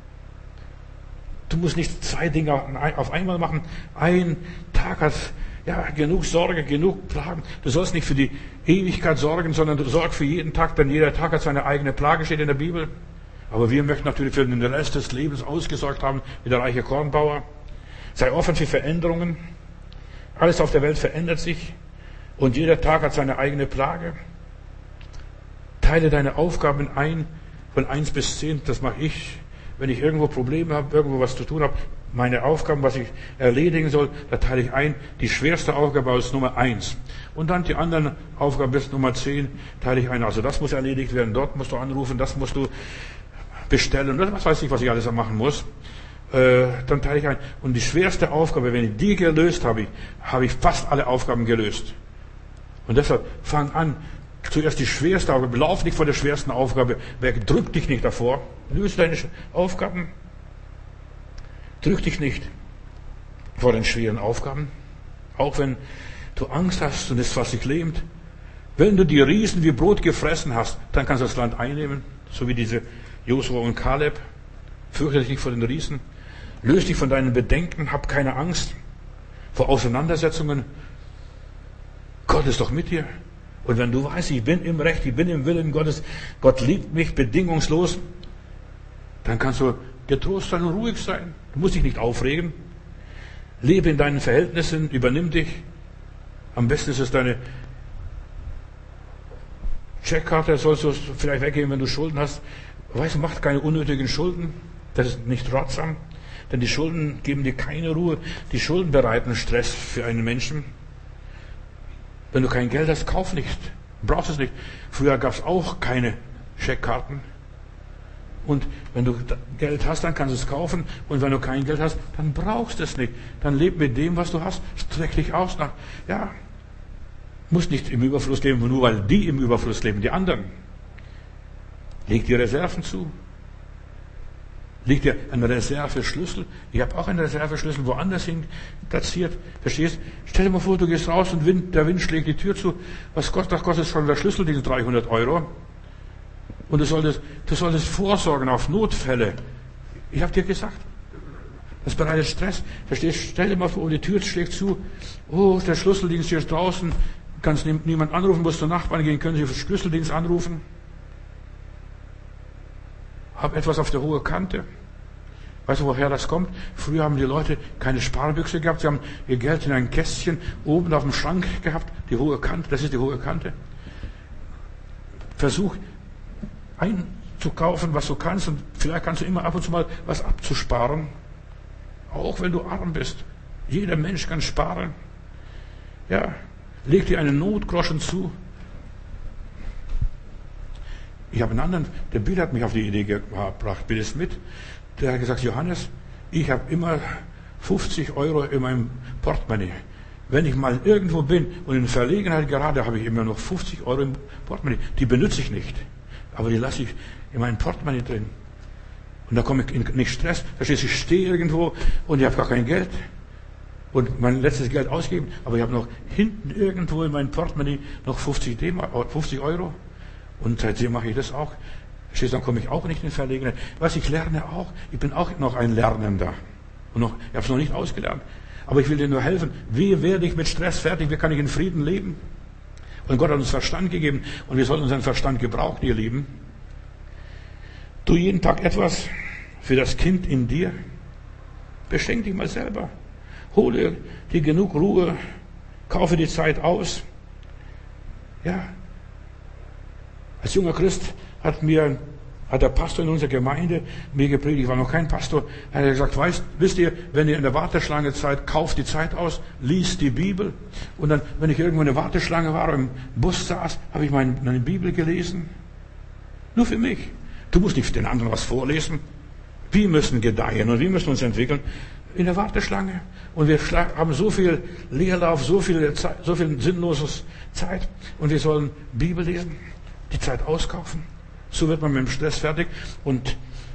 Du musst nicht zwei Dinge auf einmal machen. Ein Tag hat ja genug Sorge, genug Plagen. Du sollst nicht für die Ewigkeit sorgen, sondern du sorgst für jeden Tag, denn jeder Tag hat seine eigene Plage, steht in der Bibel. Aber wir möchten natürlich für den Rest des Lebens ausgesorgt haben, wie der reiche Kornbauer. Sei offen für Veränderungen. Alles auf der Welt verändert sich und jeder Tag hat seine eigene Plage. Teile deine Aufgaben ein, von eins bis zehn, das mache ich. Wenn ich irgendwo Probleme habe, irgendwo was zu tun habe, meine Aufgaben, was ich erledigen soll, da teile ich ein. Die schwerste Aufgabe ist Nummer eins. Und dann die anderen Aufgaben bis Nummer zehn teile ich ein. Also das muss erledigt werden, dort musst du anrufen, das musst du bestellen. Was weiß ich, was ich alles machen muss. Äh, dann teile ich ein. Und die schwerste Aufgabe, wenn ich die gelöst habe, habe ich fast alle Aufgaben gelöst. Und deshalb fang an. Zuerst die schwerste Aufgabe. Lauf nicht vor der schwersten Aufgabe weg. Drück dich nicht davor. Löse deine Aufgaben. Drück dich nicht vor den schweren Aufgaben. Auch wenn du Angst hast und es fast dich lähmt. Wenn du die Riesen wie Brot gefressen hast, dann kannst du das Land einnehmen. So wie diese Josua und Kaleb. Fürchte dich nicht vor den Riesen. Löse dich von deinen Bedenken. Hab keine Angst vor Auseinandersetzungen. Gott ist doch mit dir. Und wenn du weißt, ich bin im Recht, ich bin im Willen Gottes, Gott liebt mich bedingungslos, dann kannst du getrost sein und ruhig sein. Du musst dich nicht aufregen. Lebe in deinen Verhältnissen, übernimm dich. Am besten ist es deine Checkkarte, sollst du vielleicht weggeben, wenn du Schulden hast. Weißt du, mach keine unnötigen Schulden. Das ist nicht ratsam. Denn die Schulden geben dir keine Ruhe. Die Schulden bereiten Stress für einen Menschen. Wenn du kein Geld hast, kauf nicht. Du brauchst es nicht. Früher gab es auch keine Scheckkarten. Und wenn du Geld hast, dann kannst du es kaufen. Und wenn du kein Geld hast, dann brauchst du es nicht. Dann leb mit dem, was du hast. Streck dich aus nach, ja, musst nicht im Überfluss leben, nur weil die im Überfluss leben, die anderen. Leg dir Reserven zu. Liegt dir ein Reserveschlüssel? Ich habe auch einen Reserveschlüssel woanders hin platziert. Verstehst? Stell dir mal vor, du gehst raus und Wind, der Wind schlägt die Tür zu. Was Gott, das kostet schon der Schlüssel, diese dreihundert Euro. Und du solltest, du solltest vorsorgen auf Notfälle. Ich habe dir gesagt, das bereitet Stress. Verstehst? Stell dir mal vor, die Tür schlägt zu. Oh, der Schlüsseldienst hier ist draußen. Kannst niemand anrufen, musst zu Nachbarn gehen, können sie für den Schlüsseldienst anrufen. Hab etwas auf der hohen Kante. Weißt du, woher das kommt? Früher haben die Leute keine Sparbüchse gehabt. Sie haben ihr Geld in ein Kästchen oben auf dem Schrank gehabt. Die hohe Kante, das ist die hohe Kante. Versuch einzukaufen, was du kannst. Und vielleicht kannst du immer ab und zu mal was abzusparen. Auch wenn du arm bist. Jeder Mensch kann sparen. Ja, leg dir einen Notgroschen zu. Ich habe einen anderen, der Bill hat mich auf die Idee gebracht, Bill ist mit. Der hat gesagt, Johannes, ich habe immer fünfzig Euro in meinem Portemonnaie. Wenn ich mal irgendwo bin und in Verlegenheit gerade, habe ich immer noch fünfzig Euro im Portemonnaie. Die benutze ich nicht, aber die lasse ich in meinem Portemonnaie drin. Und da komme ich in nicht Stress. Verstehst du, ich stehe irgendwo und ich habe gar kein Geld. Und mein letztes Geld ausgeben, aber ich habe noch hinten irgendwo in meinem Portemonnaie noch fünfzig Euro. Und seitdem mache ich das auch. Verstehst du, dann komme ich auch nicht in Verlegenheit. Was ich lerne auch, ich bin auch noch ein Lernender. Und noch, ich habe es noch nicht ausgelernt. Aber ich will dir nur helfen. Wie werde ich mit Stress fertig? Wie kann ich in Frieden leben? Und Gott hat uns Verstand gegeben. Und wir sollen unseren Verstand gebrauchen, ihr Lieben. Tu jeden Tag etwas für das Kind in dir. Beschenk dich mal selber. Hole dir genug Ruhe. Kaufe die Zeit aus. Ja. Als junger Christ hat mir, hat der Pastor in unserer Gemeinde mir gepredigt, ich war noch kein Pastor, hat er gesagt, weißt, wisst ihr, wenn ihr in der Warteschlange seid, kauft die Zeit aus, liest die Bibel. Und dann, wenn ich irgendwo in der Warteschlange war, im Bus saß, habe ich meine, meine Bibel gelesen. Nur für mich. Du musst nicht den anderen was vorlesen. Wir müssen gedeihen und wir müssen uns entwickeln in der Warteschlange. Und wir haben so viel Leerlauf, so viel, Zeit, so viel sinnloses Zeit. Und wir sollen Bibel lesen. Die Zeit auskaufen. So wird man mit dem Stress fertig. Und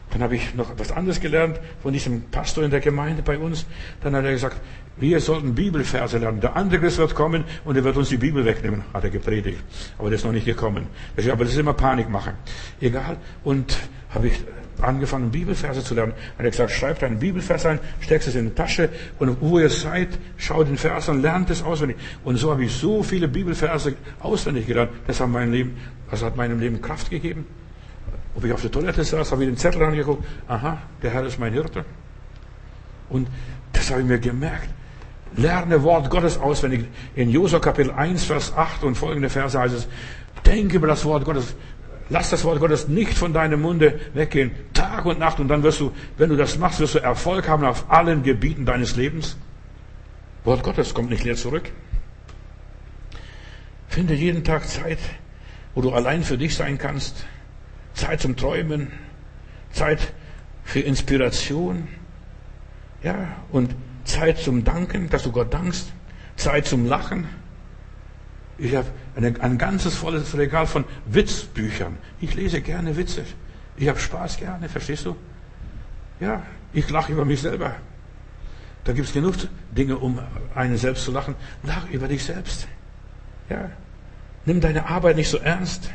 Dann habe ich noch etwas anderes gelernt von diesem Pastor in der Gemeinde bei uns. Dann hat er gesagt, wir sollten Bibelverse lernen. Der Antichrist wird kommen und er wird uns die Bibel wegnehmen, hat er gepredigt. Aber das ist noch nicht gekommen. Aber das ist immer Panikmache. Egal. Und habe ich angefangen, Bibelverse zu lernen. Und er hat gesagt, schreibt einen Bibelvers ein, steckst es in die Tasche und wo ihr seid, schaut den Vers an, lernt es auswendig. Und so habe ich so viele Bibelverse auswendig gelernt. Das hat meinem Leben, das hat meinem Leben Kraft gegeben. Ob ich auf der Toilette saß, habe ich den Zettel angeguckt. Aha, der Herr ist mein Hirte. Und das habe ich mir gemerkt. Lerne Wort Gottes auswendig. In Josua Kapitel eins, Vers acht und folgende Verse heißt es, denke über das Wort Gottes. Lass das Wort Gottes nicht von deinem Munde weggehen. Tag und Nacht. Und dann wirst du, wenn du das machst, wirst du Erfolg haben auf allen Gebieten deines Lebens. Wort Gottes kommt nicht leer zurück. Finde jeden Tag Zeit, wo du allein für dich sein kannst. Zeit zum Träumen, Zeit für Inspiration, ja, und Zeit zum Danken, dass du Gott dankst, Zeit zum Lachen. Ich habe eine, ein ganzes volles Regal von Witzbüchern. Ich lese gerne Witze. Ich habe Spaß gerne, verstehst du? Ja, ich lache über mich selber. Da gibt es genug Dinge, um einen selbst zu lachen. Lach über dich selbst. Ja, nimm deine Arbeit nicht so ernst.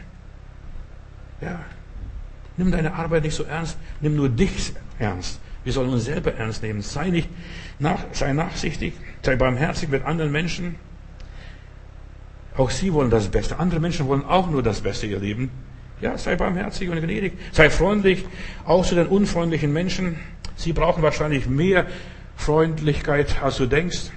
Ja. Nimm deine Arbeit nicht so ernst, nimm nur dich ernst. Wir sollen uns selber ernst nehmen. Sei nicht nach, sei nachsichtig, sei barmherzig mit anderen Menschen. Auch sie wollen das Beste. Andere Menschen wollen auch nur das Beste ihr Leben. Ja, sei barmherzig und gnädig. Sei freundlich, auch zu den unfreundlichen Menschen. Sie brauchen wahrscheinlich mehr Freundlichkeit, als du denkst.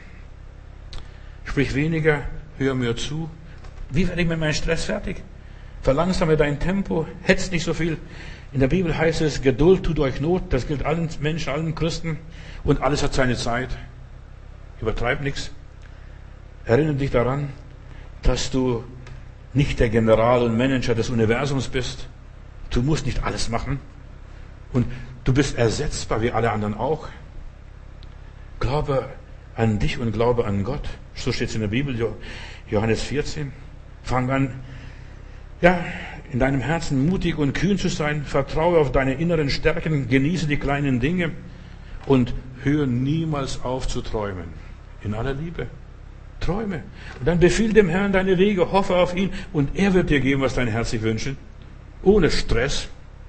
Sprich weniger, hör mir zu. Wie werde ich mit meinem Stress fertig? Verlangsame dein Tempo, hetz nicht so viel. In der Bibel heißt es, Geduld tut euch Not. Das gilt allen Menschen, allen Christen. Und alles hat seine Zeit. Übertreib nichts. Erinnere dich daran, dass du nicht der General und Manager des Universums bist. Du musst nicht alles machen. Und du bist ersetzbar wie alle anderen auch. Glaube an dich und glaube an Gott. So steht es in der Bibel, Johannes vierzehn. Fang an, ja, in deinem Herzen mutig und kühn zu sein. Vertraue auf deine inneren Stärken. Genieße die kleinen Dinge. Und hör niemals auf zu träumen. In aller Liebe. Träume. Und dann befiehl dem Herrn deine Wege. Hoffe auf ihn. Und er wird dir geben, was dein Herz sich wünscht. Ohne Stress.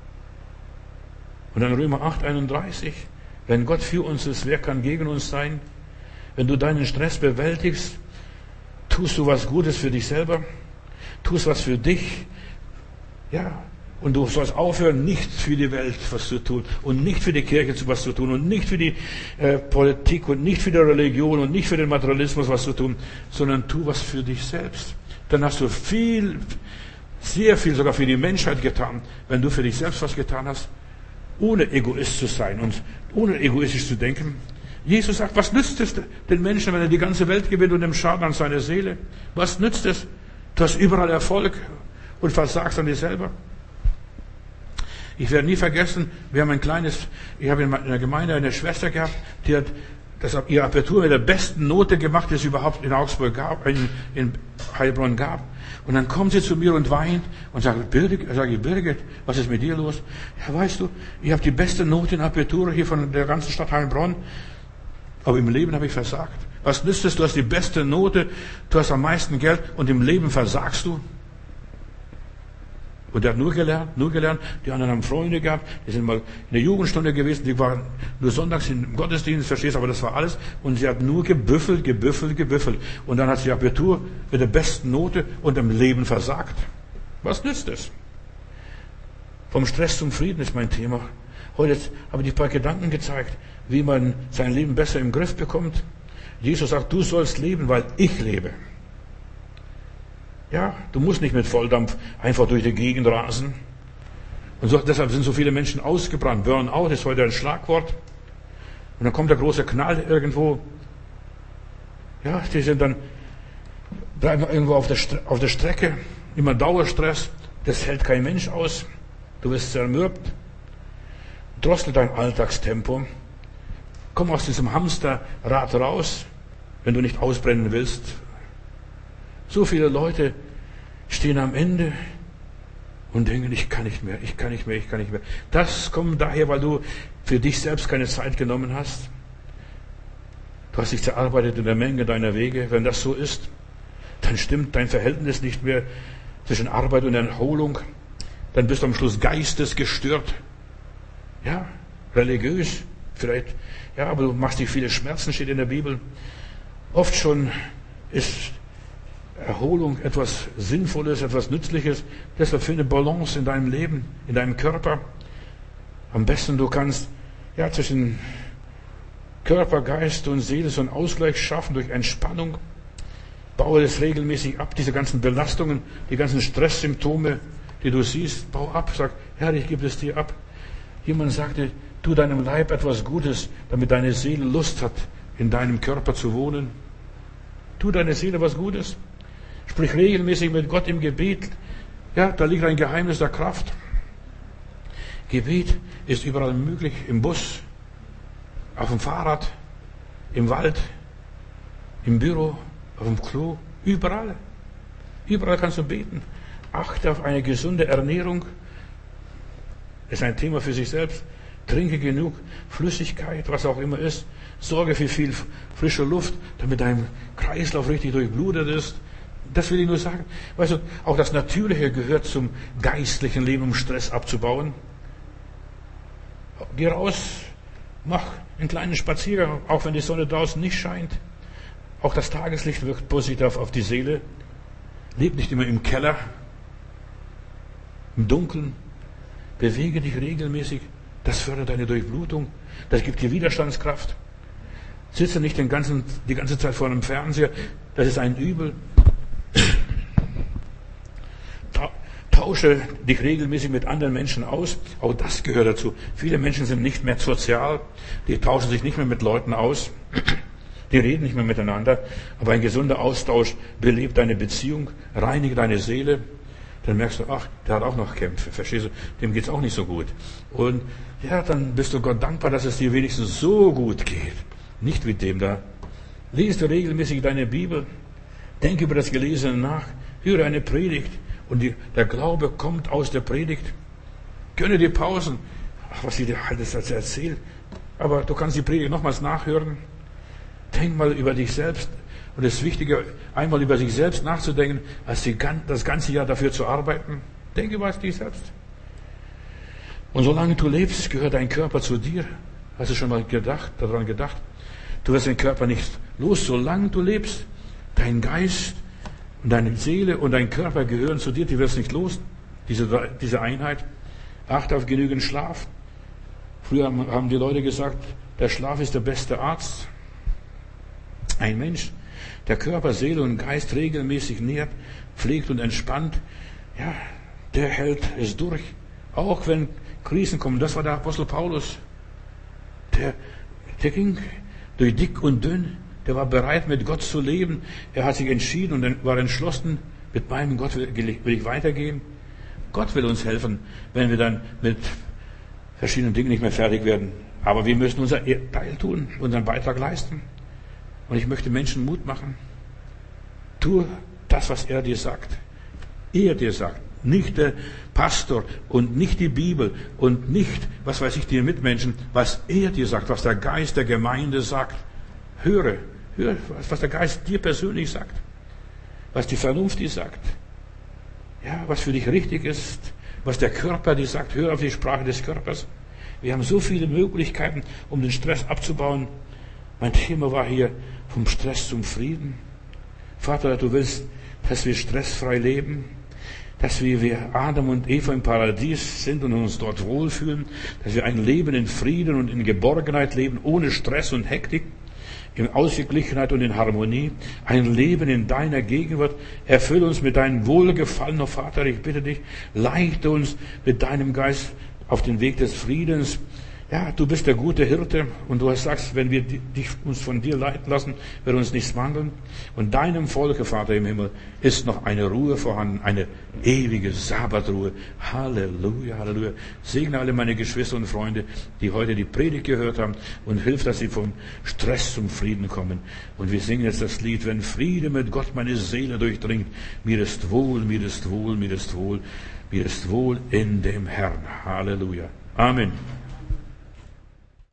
Und dann Römer acht, einunddreißig. Wenn Gott für uns ist, wer kann gegen uns sein? Wenn du deinen Stress bewältigst, tust du was Gutes für dich selber. Tust was für dich, ja, und du sollst aufhören, nicht für die Welt was zu tun und nicht für die Kirche was zu tun und nicht für die äh, Politik und nicht für die Religion und nicht für den Materialismus was zu tun, sondern tu was für dich selbst. Dann hast du viel, sehr viel sogar für die Menschheit getan, wenn du für dich selbst was getan hast, ohne Egoist zu sein und ohne egoistisch zu denken. Jesus sagt, was nützt es den Menschen, wenn er die ganze Welt gewinnt und dem Schaden an seiner Seele? Was nützt es? Du hast überall Erfolg und versagst an dir selber. Ich werde nie vergessen, wir haben ein kleines, ich habe in der Gemeinde eine Schwester gehabt, die hat das, ihr Abitur mit der besten Note gemacht, die es überhaupt in Augsburg gab, in, in Heilbronn gab. Und dann kommt sie zu mir und weint und sagt, Birgit, sage ich, Birgit, was ist mit dir los? Ja, weißt du, ich habe die beste Note in Abitur hier von der ganzen Stadt Heilbronn, aber im Leben habe ich versagt. Was nützt es? Du hast die beste Note, du hast am meisten Geld und im Leben versagst du. Und er hat nur gelernt, nur gelernt. Die anderen haben Freunde gehabt, die sind mal in der Jugendstunde gewesen, die waren nur sonntags im Gottesdienst, verstehst, aber das war alles. Und sie hat nur gebüffelt, gebüffelt, gebüffelt. Und dann hat sie Abitur mit der besten Note und im Leben versagt. Was nützt es? Vom Stress zum Frieden ist mein Thema. Heute habe ich ein paar Gedanken gezeigt, wie man sein Leben besser im Griff bekommt. Jesus sagt, du sollst leben, weil ich lebe. Ja, du musst nicht mit Volldampf einfach durch die Gegend rasen. Und so, deshalb sind so viele Menschen ausgebrannt. Burnout ist heute ein Schlagwort. Und dann kommt der große Knall irgendwo. Ja, die sind dann, bleiben irgendwo auf der, auf der Strecke. Immer Dauerstress. Das hält kein Mensch aus. Du wirst zermürbt. Drossel dein Alltagstempo. Komm aus diesem Hamsterrad raus, wenn du nicht ausbrennen willst. So viele Leute stehen am Ende und denken, ich kann nicht mehr, ich kann nicht mehr, ich kann nicht mehr. Das kommt daher, weil du für dich selbst keine Zeit genommen hast. Du hast dich zerarbeitet in der Menge deiner Wege. Wenn das so ist, dann stimmt dein Verhältnis nicht mehr zwischen Arbeit und Erholung. Dann bist du am Schluss geistesgestört. Ja, religiös vielleicht. Ja, aber du machst dir viele Schmerzen, steht in der Bibel. Oft schon ist Erholung etwas Sinnvolles, etwas Nützliches. Deshalb finde Balance in deinem Leben, in deinem Körper. Am besten du kannst ja zwischen Körper, Geist und Seele so einen Ausgleich schaffen durch Entspannung. Baue das regelmäßig ab, diese ganzen Belastungen, die ganzen Stresssymptome, die du siehst, bau ab. Sag, Herr, ich gebe es dir ab. Jemand sagte, tu deinem Leib etwas Gutes, damit deine Seele Lust hat, in deinem Körper zu wohnen. Tu deiner Seele was Gutes. Sprich regelmäßig mit Gott im Gebet. Ja, da liegt ein Geheimnis der Kraft. Gebet ist überall möglich, im Bus, auf dem Fahrrad, im Wald, im Büro, auf dem Klo, überall. Überall kannst du beten. Achte auf eine gesunde Ernährung. Das ist ein Thema für sich selbst. Trinke genug Flüssigkeit, was auch immer ist. Sorge für viel frische Luft, damit dein Kreislauf richtig durchblutet ist. Das will ich nur sagen. Weißt du, auch das Natürliche gehört zum geistlichen Leben, um Stress abzubauen. Geh raus, mach einen kleinen Spaziergang, auch wenn die Sonne draußen nicht scheint. Auch das Tageslicht wirkt positiv auf die Seele. Leb nicht immer im Keller, im Dunkeln. Bewege dich regelmäßig. Das fördert deine Durchblutung. Das gibt dir Widerstandskraft. Sitze nicht den ganzen, die ganze Zeit vor einem Fernseher. Das ist ein Übel. Tausche dich regelmäßig mit anderen Menschen aus. Auch das gehört dazu. Viele Menschen sind nicht mehr sozial. Die tauschen sich nicht mehr mit Leuten aus. Die reden nicht mehr miteinander. Aber ein gesunder Austausch belebt deine Beziehung, reinigt deine Seele. Dann merkst du, ach, der hat auch noch Kämpfe. Verstehst du? Dem geht's auch nicht so gut. Und ja, dann bist du Gott dankbar, dass es dir wenigstens so gut geht. Nicht wie dem da. Lies du regelmäßig deine Bibel. Denke über das Gelesene nach. Höre eine Predigt. Und die, der Glaube kommt aus der Predigt. Gönne dir Pausen. Ach, was ich dir alles erzählt. Aber du kannst die Predigt nochmals nachhören. Denk mal über dich selbst. Und es ist wichtiger, einmal über sich selbst nachzudenken, als die, das ganze Jahr dafür zu arbeiten. Denke über dich selbst. Und solange du lebst, gehört dein Körper zu dir. Hast du schon mal gedacht, daran gedacht? Du wirst den Körper nicht los, solange du lebst. Dein Geist und deine Seele und dein Körper gehören zu dir, die wirst nicht los, diese, diese Einheit. Achte auf genügend Schlaf. Früher haben die Leute gesagt, der Schlaf ist der beste Arzt. Ein Mensch, der Körper, Seele und Geist regelmäßig nährt, pflegt und entspannt, ja, der hält es durch. Auch wenn Krisen kommen. Das war der Apostel Paulus. Der, der ging durch dick und dünn. Der war bereit, mit Gott zu leben. Er hat sich entschieden und war entschlossen, mit meinem Gott will ich weitergehen. Gott will uns helfen, wenn wir dann mit verschiedenen Dingen nicht mehr fertig werden. Aber wir müssen unser Teil tun, unseren Beitrag leisten. Und ich möchte Menschen Mut machen. Tu das, was er dir sagt. Er dir sagt. Nicht der Pastor und nicht die Bibel und nicht, was weiß ich, die Mitmenschen, was er dir sagt, was der Geist der Gemeinde sagt. Höre, höre, was der Geist dir persönlich sagt. Was die Vernunft dir sagt. Ja, was für dich richtig ist. Was der Körper dir sagt. Hör auf die Sprache des Körpers. Wir haben so viele Möglichkeiten, um den Stress abzubauen. Mein Thema war hier vom Stress zum Frieden. Vater, du willst, dass wir stressfrei leben, dass wir wie Adam und Eva im Paradies sind und uns dort wohlfühlen, dass wir ein Leben in Frieden und in Geborgenheit leben, ohne Stress und Hektik, in Ausgeglichenheit und in Harmonie, ein Leben in deiner Gegenwart. Erfülle uns mit deinem Wohlgefallen, oh Vater, ich bitte dich, leite uns mit deinem Geist auf den Weg des Friedens. Ja, du bist der gute Hirte und du sagst, wenn wir dich, uns von dir leiten lassen, wird uns nichts mangeln. Und deinem Volke, Vater im Himmel, ist noch eine Ruhe vorhanden, eine ewige Sabbatruhe. Halleluja, Halleluja. Segne alle meine Geschwister und Freunde, die heute die Predigt gehört haben und hilf, dass sie vom Stress zum Frieden kommen. Und wir singen jetzt das Lied, wenn Friede mit Gott meine Seele durchdringt. Mir ist wohl, mir ist wohl, mir ist wohl, mir ist wohl in dem Herrn. Halleluja. Amen.